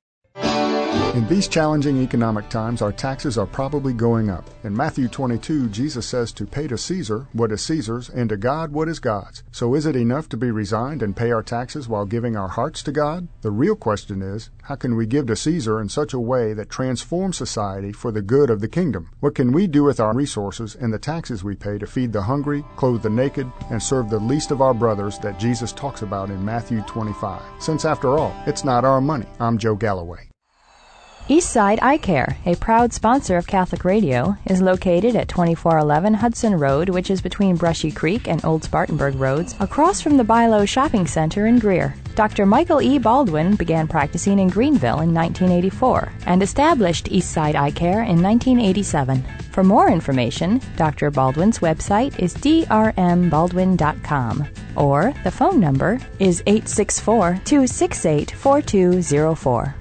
In these challenging economic times, our taxes are probably going up. In Matthew twenty-two, Jesus says to pay to Caesar what is Caesar's and to God what is God's. So is it enough to be resigned and pay our taxes while giving our hearts to God? The real question is, how can we give to Caesar in such a way that transforms society for the good of the kingdom? What can we do with our resources and the taxes we pay to feed the hungry, clothe the naked, and serve the least of our brothers that Jesus talks about in Matthew twenty-five? Since after all, it's not our money. I'm Joe Galloway. Eastside Eye Care, a proud sponsor of Catholic Radio, is located at twenty-four eleven Hudson Road, which is between Brushy Creek and Old Spartanburg Roads, across from the Bilo Shopping Center in Greer. Doctor Michael E. Baldwin began practicing in Greenville in nineteen eighty-four and established Eastside Eye Care in nineteen eighty-seven. For more information, Doctor Baldwin's website is d r m baldwin dot com, or the phone number is eight six four, two six eight, four two zero four.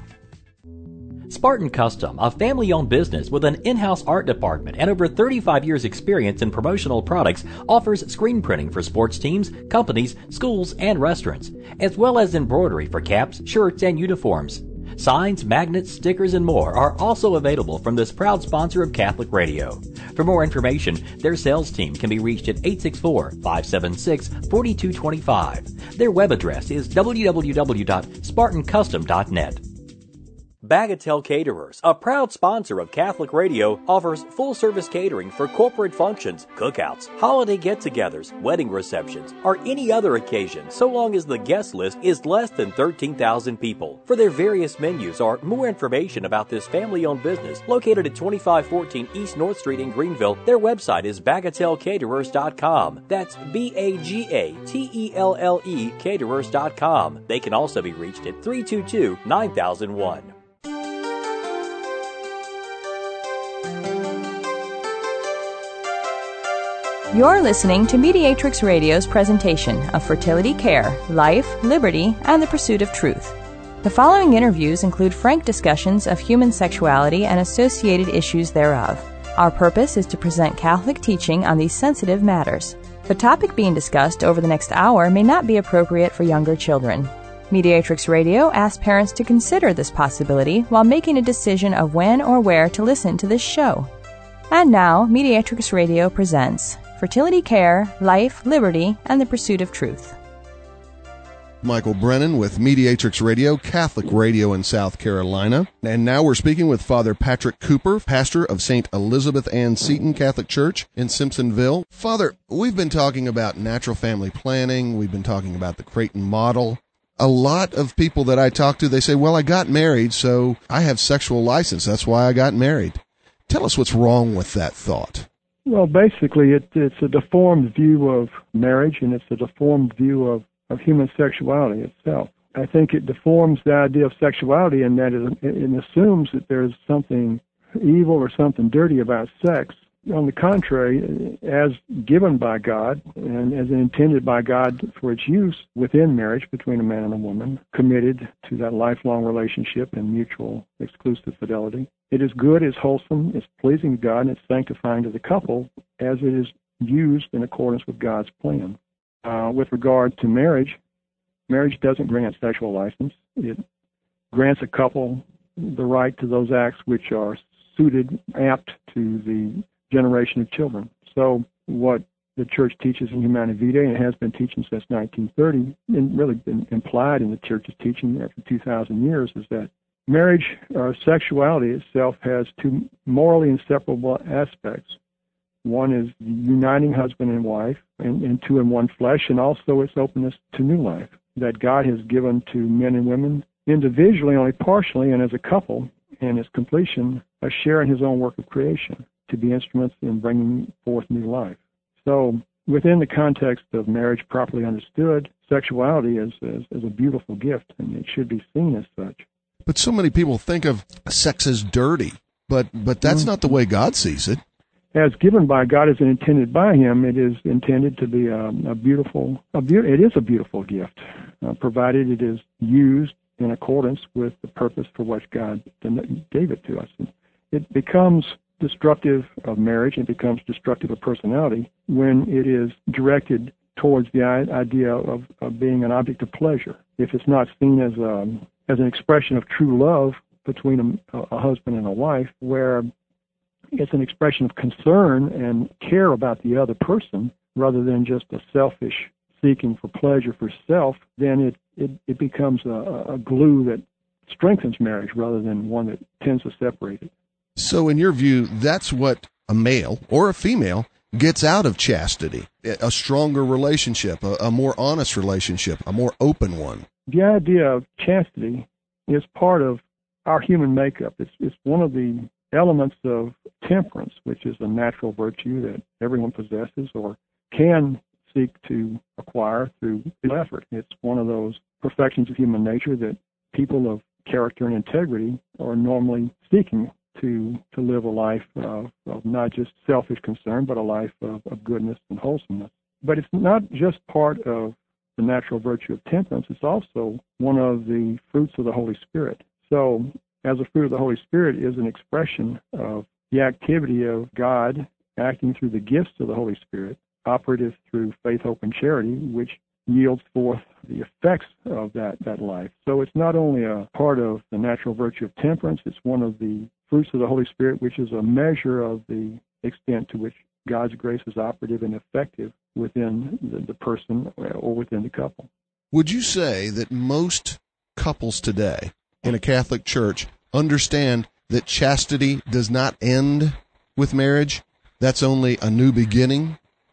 Spartan Custom, a family-owned business with an in-house art department and over thirty-five years experience in promotional products, offers screen printing for sports teams, companies, schools, and restaurants, as well as embroidery for caps, shirts, and uniforms. Signs, magnets, stickers, and more are also available from this proud sponsor of Catholic Radio. For more information, their sales team can be reached at eight six four, five seven six, four two two five. Their web address is w w w dot spartan custom dot net. Bagatelle Caterers, a proud sponsor of Catholic Radio, offers full-service catering for corporate functions, cookouts, holiday get-togethers, wedding receptions, or any other occasion, so long as the guest list is less than thirteen thousand people. For their various menus or more information about this family-owned business located at twenty-five fourteen East North Street in Greenville, their website is bagatelle caterers dot com. That's B A G A T E L L E caterers dot com. They can also be reached at three two two, nine thousand one. You're listening to Mediatrix Radio's presentation of fertility care, life, liberty, and the pursuit of truth. The following interviews include frank discussions of human sexuality and associated issues thereof. Our purpose is to present Catholic teaching on these sensitive matters. The topic being discussed over the next hour may not be appropriate for younger children. Mediatrix Radio asks parents to consider this possibility while making a decision of when or where to listen to this show. And now, Mediatrix Radio presents Fertility Care, Life, Liberty, and the Pursuit of Truth. Michael Brennan with Mediatrix Radio, Catholic Radio in South Carolina. And now we're speaking with Father Patrick Cooper, pastor of Saint Elizabeth Ann Seton Catholic Church in Simpsonville. Father, we've been talking about natural family planning. We've been talking about the Creighton model. A lot of people that I talk to, they say, well, I got married, so I have sexual license. That's why I got married. Tell us what's wrong with that thought. Well, basically, it, it's a deformed view of marriage, and it's a deformed view of, of human sexuality itself. I think it deforms the idea of sexuality in that it, it assumes that there's something evil or something dirty about sex. On the contrary, as given by God and as intended by God for its use within marriage between a man and a woman, committed to that lifelong relationship and mutual exclusive fidelity, it is good, it's wholesome, it's pleasing to God, and it's sanctifying to the couple as it is used in accordance with God's plan. Uh, with regard to marriage, marriage doesn't grant sexual license. It grants a couple the right to those acts which are suited, apt to the generation of children. So what the Church teaches in Humanae Vitae, and it has been teaching since nineteen thirty, and really been implied in the Church's teaching for two thousand years, is that marriage or sexuality itself has two morally inseparable aspects. One is uniting husband and wife in, in two in one flesh, and also its openness to new life that God has given to men and women individually, only partially, and as a couple, and its completion, a share in his own work of creation to be instruments in bringing forth new life. So within the context of marriage properly understood, sexuality is, is, is a beautiful gift, and it should be seen as such. But so many people think of sex as dirty, but, but that's mm-hmm. not the way God sees it. As given by God, as intended by Him, it is intended to be a, a beautiful, a be- it is a beautiful gift, uh, provided it is used in accordance with the purpose for which God gave it to us. And it becomes destructive of marriage, it becomes destructive of personality when it is directed towards the idea of, of being an object of pleasure. If it's not seen as a, as an expression of true love between a, a husband and a wife, where it's an expression of concern and care about the other person rather than just a selfish seeking for pleasure for self, then it, it, it becomes a, a glue that strengthens marriage rather than one that tends to separate it. So in your view, that's what a male or a female gets out of chastity, a stronger relationship, a, a more honest relationship, a more open one. The idea of chastity is part of our human makeup. It's, it's one of the elements of temperance, which is a natural virtue that everyone possesses or can seek to acquire through effort. It's one of those perfections of human nature that people of character and integrity are normally seeking to to live a life of, of not just selfish concern, but a life of, of goodness and wholesomeness. But it's not just part of the natural virtue of temperance, it's also one of the fruits of the Holy Spirit. So as a fruit of the Holy Spirit is an expression of the activity of God acting through the gifts of the Holy Spirit, operative through faith, hope, and charity, which yields forth the effects of that, that life. So it's not only a part of the natural virtue of temperance, it's one of the fruits of the Holy Spirit, which is a measure of the extent to which God's grace is operative and effective within the, the person or within the couple. Would you say that most couples today in a Catholic church understand that chastity does not end with marriage? That's only a new beginning?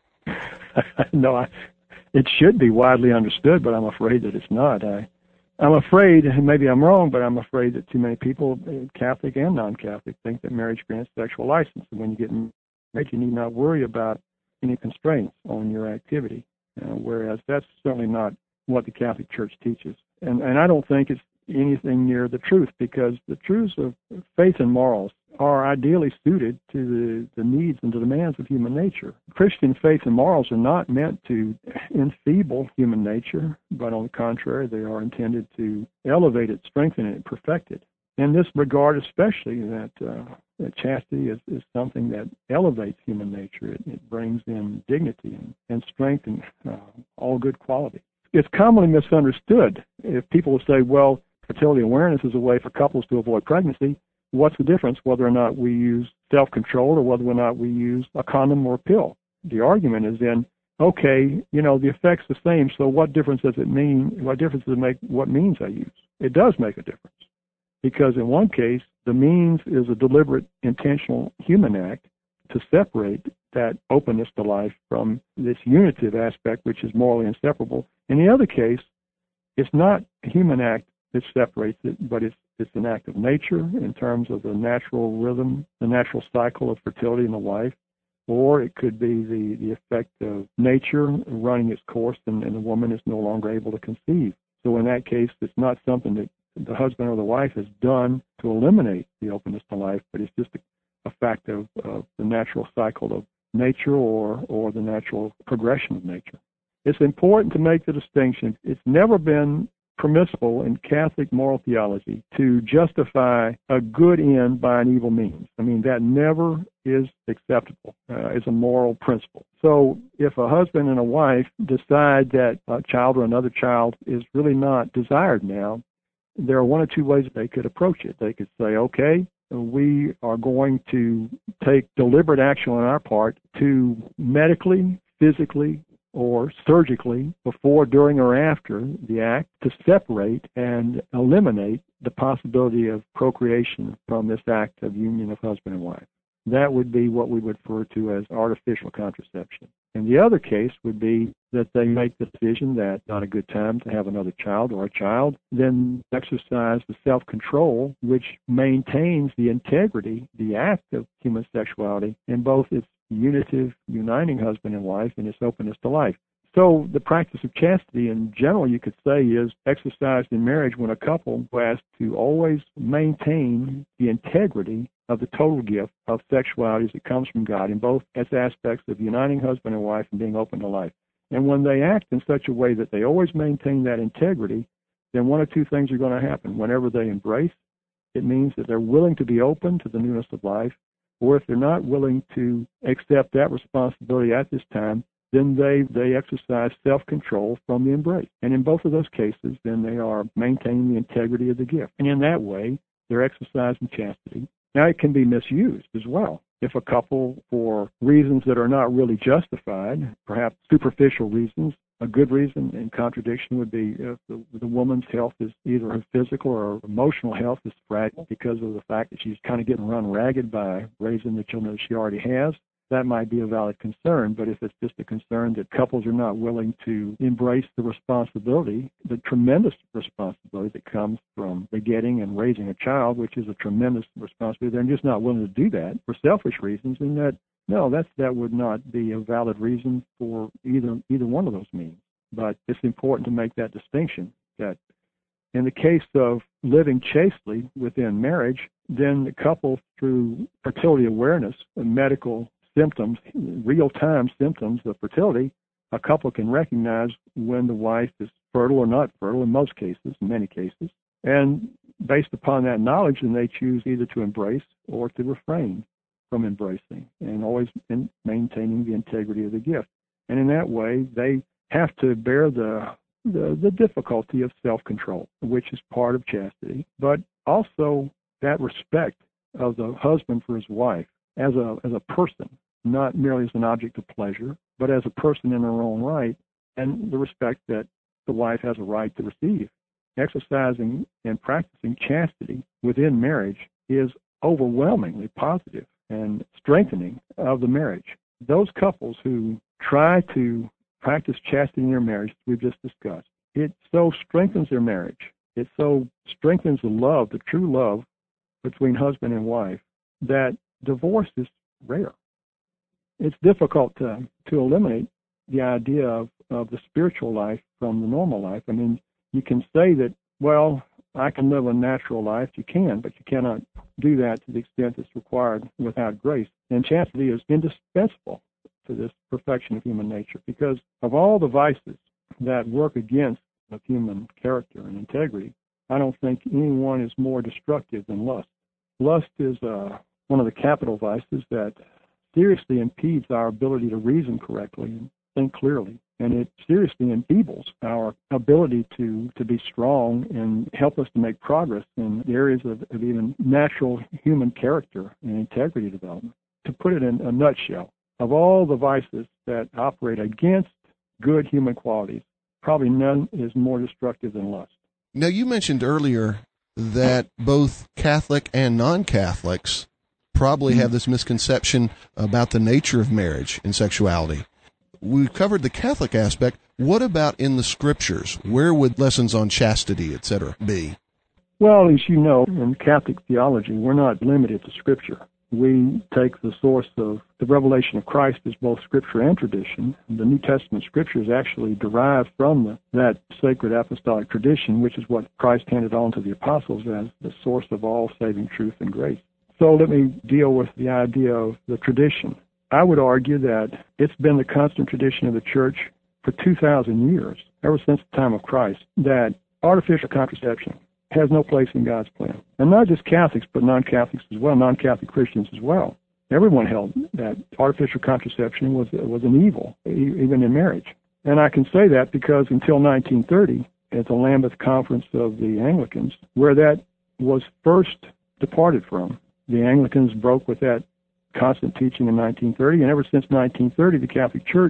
No, I, it should be widely understood, but I'm afraid that it's not. I, I'm afraid, and maybe I'm wrong, but I'm afraid that too many people, Catholic and non-Catholic, think that marriage grants sexual license. And when you get married, you need not worry about any constraints on your activity, uh, whereas that's certainly not what the Catholic Church teaches. And, and I don't think it's anything near the truth, because the truths of faith and morals are ideally suited to the, the needs and the demands of human nature. Christian faith and morals are not meant to enfeeble human nature, but on the contrary, they are intended to elevate it, strengthen it, perfect it. In this regard especially, that, uh, that chastity is, is something that elevates human nature. It, it brings in dignity and, and strength and uh, all good qualities. It's commonly misunderstood. If people say, well, fertility awareness is a way for couples to avoid pregnancy, what's the difference whether or not we use self-control or whether or not we use a condom or a pill? The argument is then, okay, you know, the effect's the same, so what difference does it mean? What difference does it make what means I use? It does make a difference, because in one case, the means is a deliberate, intentional human act to separate that openness to life from this unitive aspect, which is morally inseparable. In the other case, it's not a human act that separates it, but it's it's an act of nature in terms of the natural rhythm, the natural cycle of fertility in the wife, or it could be the, the effect of nature running its course and, and the woman is no longer able to conceive. So in that case, it's not something that the husband or the wife has done to eliminate the openness to life, but it's just a, a fact of, of the natural cycle of nature or, or the natural progression of nature. It's important to make the distinction. It's never been permissible in Catholic moral theology to justify a good end by an evil means. I mean, that never is acceptable uh, as a moral principle. So if a husband and a wife decide that a child or another child is really not desired now, there are one or two ways that they could approach it. They could say, okay, we are going to take deliberate action on our part to medically, physically, or surgically, before, during, or after the act, to separate and eliminate the possibility of procreation from this act of union of husband and wife. That would be what we would refer to as artificial contraception. And the other case would be that they make the decision that not a good time to have another child or a child, then exercise the self-control which maintains the integrity, the act of human sexuality, in both its unitive, uniting husband and wife and its openness to life. So the practice of chastity in general, you could say, is exercised in marriage when a couple has to always maintain the integrity of the total gift of sexuality as it comes from God in both its aspects of uniting husband and wife and being open to life. And when they act in such a way that they always maintain that integrity, then one of two things are going to happen. Whenever they embrace, it means that they're willing to be open to the newness of life, or if they're not willing to accept that responsibility at this time, then they, they exercise self-control from the embrace. And in both of those cases, then they are maintaining the integrity of the gift. And in that way, they're exercising chastity. Now, it can be misused as well. If a couple, for reasons that are not really justified, perhaps superficial reasons, a good reason in contradiction would be if the, the woman's health is either her physical or emotional health is fragile because of the fact that she's kind of getting run ragged by raising the children that she already has. That might be a valid concern, but if it's just a concern that couples are not willing to embrace the responsibility, the tremendous responsibility that comes from begetting and raising a child, which is a tremendous responsibility, they're just not willing to do that for selfish reasons, and that, no, that's, that would not be a valid reason for either either one of those means. But it's important to make that distinction, that in the case of living chastely within marriage, then the couple, through fertility awareness and medical symptoms, real-time symptoms of fertility, a couple can recognize when the wife is fertile or not fertile in most cases, in many cases. And based upon that knowledge, then they choose either to embrace or to refrain from embracing, and always in maintaining the integrity of the gift. And in that way, they have to bear the, the, the difficulty of self-control, which is part of chastity, but also that respect of the husband for his wife as a as a person, not merely as an object of pleasure, but as a person in her own right, and the respect that the wife has a right to receive. Exercising and practicing chastity within marriage is overwhelmingly positive and strengthening of the marriage. Those couples who try to practice chastity in their marriage, we've just discussed, it so strengthens their marriage. It so strengthens the love, the true love between husband and wife, that divorce is rare. It's difficult to, to eliminate the idea of, of the spiritual life from the normal life. I mean, you can say that, well, I can live a natural life. You can, but you cannot do that to the extent that's required without grace. And chastity is indispensable to this perfection of human nature, because of all the vices that work against the human character and integrity, I don't think any one is more destructive than lust. Lust is uh, one of the capital vices that seriously impedes our ability to reason correctly and think clearly. And it seriously enfeebles our ability to, to be strong and help us to make progress in the areas of, of even natural human character and integrity development. To put it in a nutshell, of all the vices that operate against good human qualities, probably none is more destructive than lust. Now, you mentioned earlier that both Catholic and non-Catholics probably have this misconception about the nature of marriage and sexuality. We've covered the Catholic aspect. What about in the Scriptures? Where would lessons on chastity, et cetera, be? Well, as you know, in Catholic theology, we're not limited to Scripture. We take the source of the revelation of Christ as both Scripture and tradition. The New Testament Scriptures actually derive from the, that sacred apostolic tradition, which is what Christ handed on to the apostles as the source of all saving truth and grace. So let me deal with the idea of the tradition. I would argue that it's been the constant tradition of the Church for two thousand years, ever since the time of Christ, that artificial contraception has no place in God's plan. And not just Catholics, but non-Catholics as well, non-Catholic Christians as well. Everyone held that artificial contraception was was an evil, even in marriage. And I can say that because until nineteen thirty, at the Lambeth Conference of the Anglicans, where that was first departed from, the Anglicans broke with that constant teaching in nineteen thirty, and ever since nineteen thirty, the Catholic Church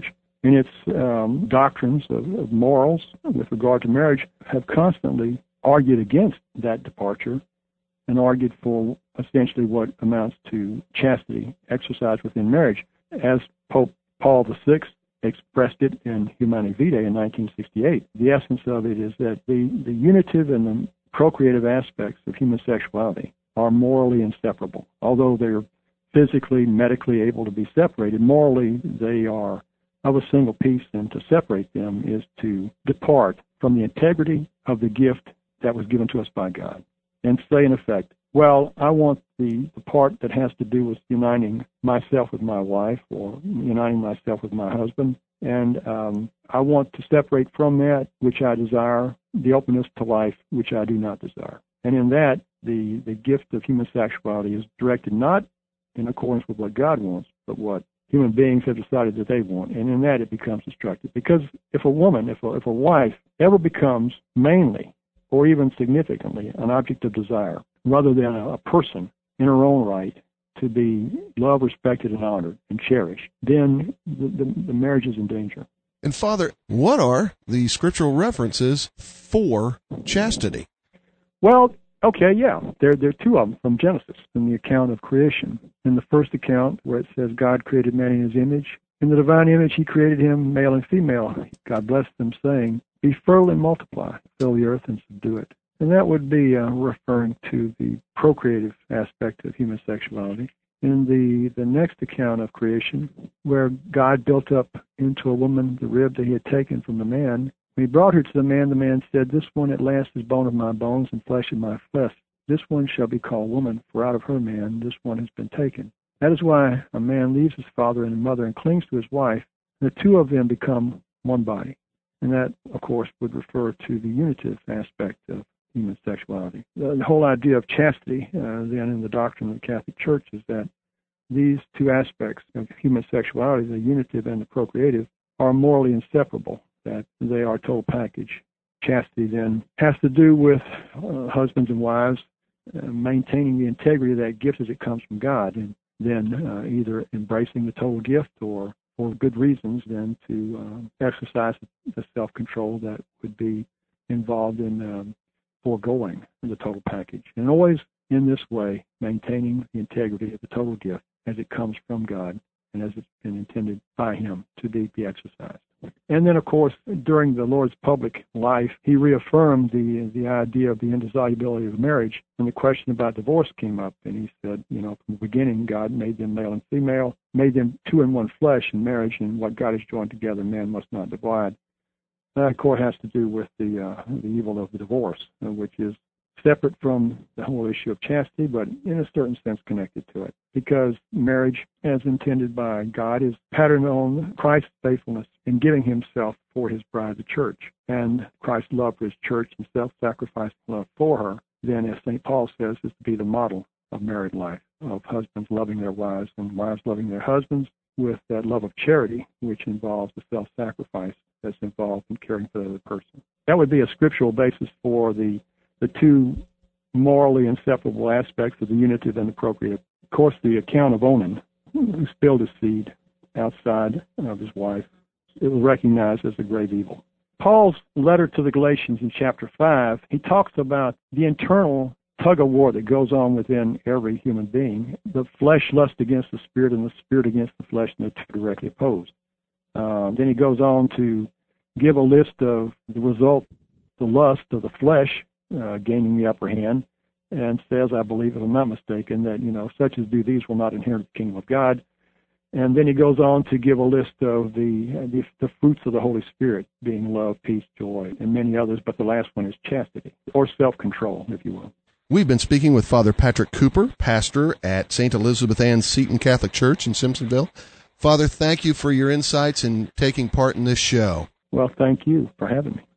in its um, doctrines of, of morals with regard to marriage, have constantly argued against that departure and argued for essentially what amounts to chastity exercised within marriage, as Pope Paul the Sixth expressed it in Humanae Vitae in nineteen sixty-eight. The essence of it is that the, the unitive and the procreative aspects of human sexuality are morally inseparable. Although they're physically, medically able to be separated, morally they are of a single piece, and to separate them is to depart from the integrity of the gift that was given to us by God and say, in effect, well, I want the, the part that has to do with uniting myself with my wife or uniting myself with my husband, and um, I want to separate from that which I desire, the openness to life which I do not desire. And in that, the, the gift of human sexuality is directed not in accordance with what God wants, but what human beings have decided that they want. And in that, it becomes destructive. Because if a woman, if a, if a wife ever becomes mainly or even significantly an object of desire, rather than a, a person in her own right to be loved, respected, and honored and cherished, then the, the, the marriage is in danger. And Father, what are the scriptural references for chastity? Well, okay, yeah. There, there are two of them from Genesis in the account of creation. In the first account, where it says God created man in his image, in the divine image he created him, male and female. God blessed them, saying, be fertile and multiply, fill the earth and subdue it. And that would be uh, referring to the procreative aspect of human sexuality. In the, the next account of creation, where God built up into a woman the rib that he had taken from the man, when he brought her to the man, the man said, this one at last is bone of my bones and flesh of my flesh. This one shall be called woman, for out of her man this one has been taken. That is why a man leaves his father and mother and clings to his wife, and the two of them become one body. And that, of course, would refer to the unitive aspect of human sexuality. The, the whole idea of chastity, uh, then in the doctrine of the Catholic Church, is that these two aspects of human sexuality, the unitive and the procreative, are morally inseparable, that they are a total package. Chastity then has to do with uh, husbands and wives uh, maintaining the integrity of that gift as it comes from God, and then uh, either embracing the total gift or, for good reasons, then to uh, exercise the self-control that would be involved in um, foregoing the total package. And always in this way, maintaining the integrity of the total gift as it comes from God and as it's been intended by him to be, be exercised. And then, of course, during the Lord's public life, he reaffirmed the the idea of the indissolubility of marriage. And the question about divorce came up, and he said, you know, from the beginning, God made them male and female, made them two in one flesh in marriage, and what God has joined together, man must not divide. That, of course, has to do with the uh, the evil of the divorce, uh, which is separate from the whole issue of chastity, but in a certain sense connected to it. Because marriage, as intended by God, is patterned on Christ's faithfulness in giving himself for his bride, the church. And Christ's love for his church and self-sacrifice love for her, then, as Saint Paul says, is to be the model of married life, of husbands loving their wives and wives loving their husbands with that love of charity, which involves the self-sacrifice that's involved in caring for the other person. That would be a scriptural basis for the the two morally inseparable aspects of the unitive and the procreative. Of course, the account of Onan, who spilled his seed outside of his wife, it was recognized as a grave evil. Paul's letter to the Galatians in chapter five, he talks about the internal tug-of-war that goes on within every human being. The flesh lusts against the spirit and the spirit against the flesh, and they're two directly opposed. Uh, then he goes on to give a list of the result, the lust of the flesh, Uh, gaining the upper hand, and says, I believe, if I'm not mistaken, that, you know, such as do these will not inherit the kingdom of God. And then he goes on to give a list of the, the the fruits of the Holy Spirit, being love, peace, joy, and many others, but the last one is chastity, or self-control, if you will. We've been speaking with Father Patrick Cooper, pastor at Saint Elizabeth Ann Seton Catholic Church in Simpsonville. Father, thank you for your insights and taking part in this show. Well, thank you for having me.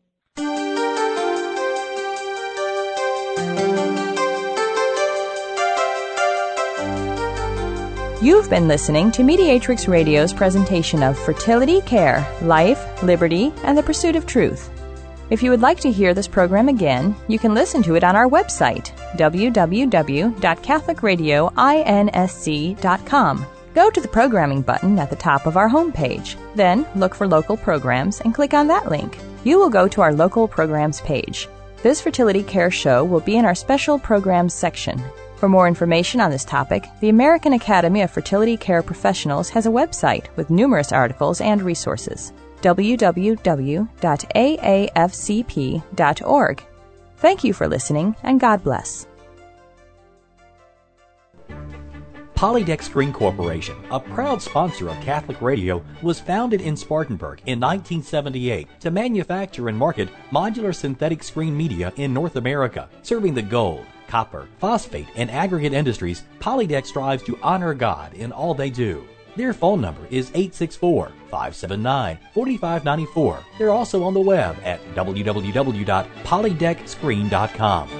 You've been listening to Mediatrix Radio's presentation of Fertility Care, Life, Liberty, and the Pursuit of Truth. If you would like to hear this program again, you can listen to it on our website, w w w dot catholic radio insc dot com. Go to the programming button at the top of our homepage. Then look for local programs and click on that link. You will go to our local programs page. This fertility care show will be in our special programs section. For more information on this topic, the American Academy of Fertility Care Professionals has a website with numerous articles and resources. w w w dot a a f c p dot org. Thank you for listening, and God bless. Polydeck Screen Corporation, a proud sponsor of Catholic Radio, was founded in Spartanburg in nineteen seventy-eight to manufacture and market modular synthetic screen media in North America. Serving the gold, copper, phosphate, and aggregate industries, Polydeck strives to honor God in all they do. Their phone number is eight six four, five seven nine, four five nine four. They're also on the web at w w w dot polydeck screen dot com.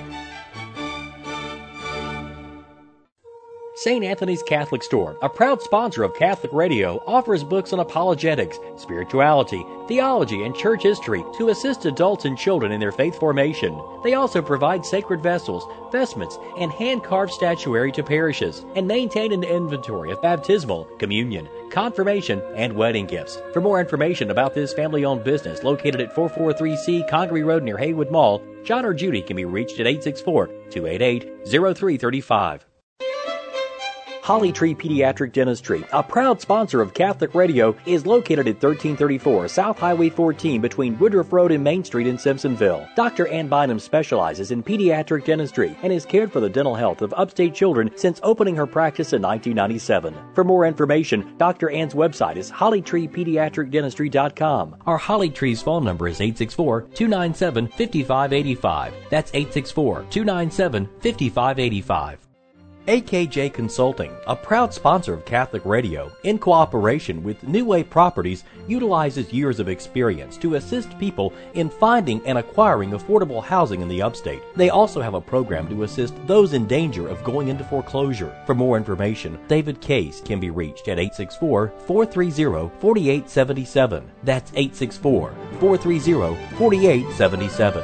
Saint Anthony's Catholic Store, a proud sponsor of Catholic Radio, offers books on apologetics, spirituality, theology, and church history to assist adults and children in their faith formation. They also provide sacred vessels, vestments, and hand-carved statuary to parishes, and maintain an inventory of baptismal, communion, confirmation, and wedding gifts. For more information about this family-owned business located at four forty-three C Congaree Road near Haywood Mall, John or Judy can be reached at eight six four, two eight eight, zero three three five. Holly Tree Pediatric Dentistry, a proud sponsor of Catholic Radio, is located at thirteen thirty-four South Highway fourteen between Woodruff Road and Main Street in Simpsonville. Doctor Ann Bynum specializes in pediatric dentistry and has cared for the dental health of upstate children since opening her practice in nineteen ninety-seven. For more information, Doctor Ann's website is holly tree pediatric dentistry dot com. Our Holly Tree's phone number is eight six four, two nine seven, five five eight five. That's eight six four, two nine seven, five five eight five. A K J Consulting, a proud sponsor of Catholic Radio, in cooperation with New Way Properties, utilizes years of experience to assist people in finding and acquiring affordable housing in the upstate. They also have a program to assist those in danger of going into foreclosure. For more information, David Case can be reached at eight six four, four three zero, four eight seven seven. That's eight six four, four three zero, four eight seven seven.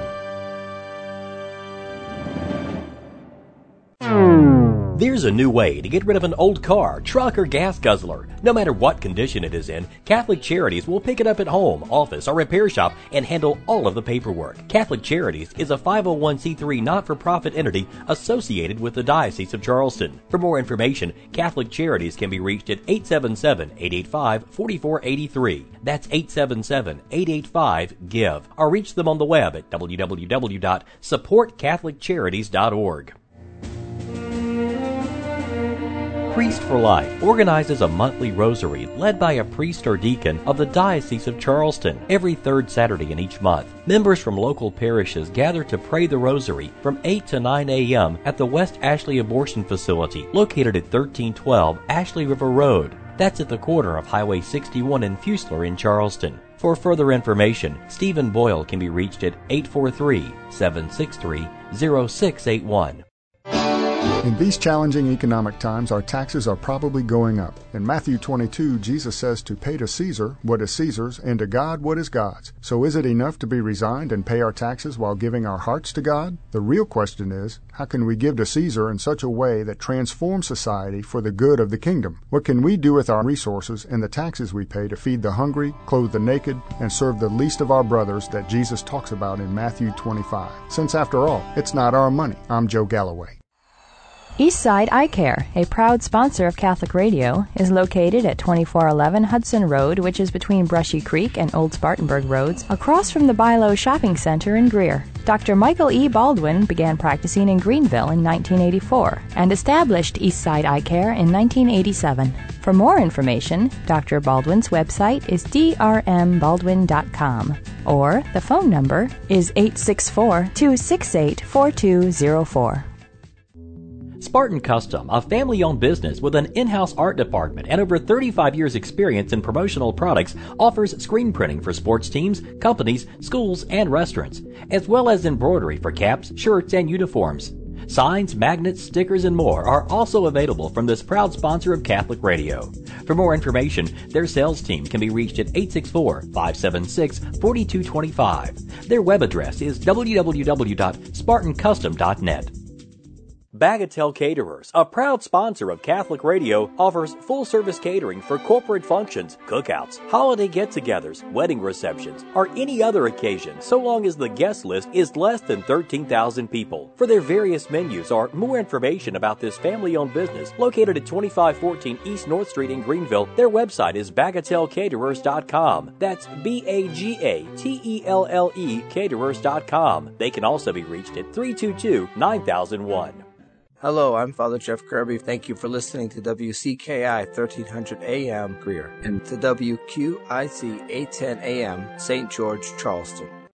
There's a new way to get rid of an old car, truck, or gas guzzler. No matter what condition it is in, Catholic Charities will pick it up at home, office, or repair shop and handle all of the paperwork. Catholic Charities is a five oh one c three not-for-profit entity associated with the Diocese of Charleston. For more information, Catholic Charities can be reached at eight seven seven, eight eight five, four four eight three. That's eight seven seven, eight eight five, GIVE. Or reach them on the web at w w w dot support catholic charities dot org. Priest for Life organizes a monthly rosary led by a priest or deacon of the Diocese of Charleston every third Saturday in each month. Members from local parishes gather to pray the rosary from eight to nine a.m. at the West Ashley Abortion Facility located at thirteen twelve Ashley River Road. That's at the corner of Highway sixty-one and Fusler in Charleston. For further information, Stephen Boyle can be reached at eight four three, seven six three, zero six eight one. In these challenging economic times, our taxes are probably going up. In Matthew twenty-two, Jesus says to pay to Caesar what is Caesar's and to God what is God's. So is it enough to be resigned and pay our taxes while giving our hearts to God? The real question is, how can we give to Caesar in such a way that transforms society for the good of the kingdom? What can we do with our resources and the taxes we pay to feed the hungry, clothe the naked, and serve the least of our brothers that Jesus talks about in Matthew twenty-five? Since after all, it's not our money. I'm Joe Galloway. Eastside Eye Care, a proud sponsor of Catholic Radio, is located at twenty-four eleven Hudson Road, which is between Brushy Creek and Old Spartanburg Roads, across from the Bilo Shopping Center in Greer. Doctor Michael E. Baldwin began practicing in Greenville in nineteen eighty-four and established Eastside Eye Care in nineteen eighty-seven. For more information, Doctor Baldwin's website is d r m baldwin dot com, or the phone number is eight six four, two six eight, four two zero four. Spartan Custom, a family-owned business with an in-house art department and over thirty-five years experience in promotional products, offers screen printing for sports teams, companies, schools, and restaurants, as well as embroidery for caps, shirts, and uniforms. Signs, magnets, stickers, and more are also available from this proud sponsor of Catholic Radio. For more information, their sales team can be reached at eight six four, five seven six, four two two five. Their web address is w w w dot spartan custom dot net. Bagatelle Caterers, a proud sponsor of Catholic Radio, offers full-service catering for corporate functions, cookouts, holiday get-togethers, wedding receptions, or any other occasion, so long as the guest list is less than thirteen thousand people. For their various menus or more information about this family-owned business located at twenty-five fourteen East North Street in Greenville, their website is bagatelle caterers dot com. That's B A G A T E L L E caterers dot com. They can also be reached at three two two, nine thousand one. Hello, I'm Father Jeff Kirby. Thank you for listening to W C K I thirteen hundred A M Greer and to W Q I C eight ten A M Saint George, Charleston.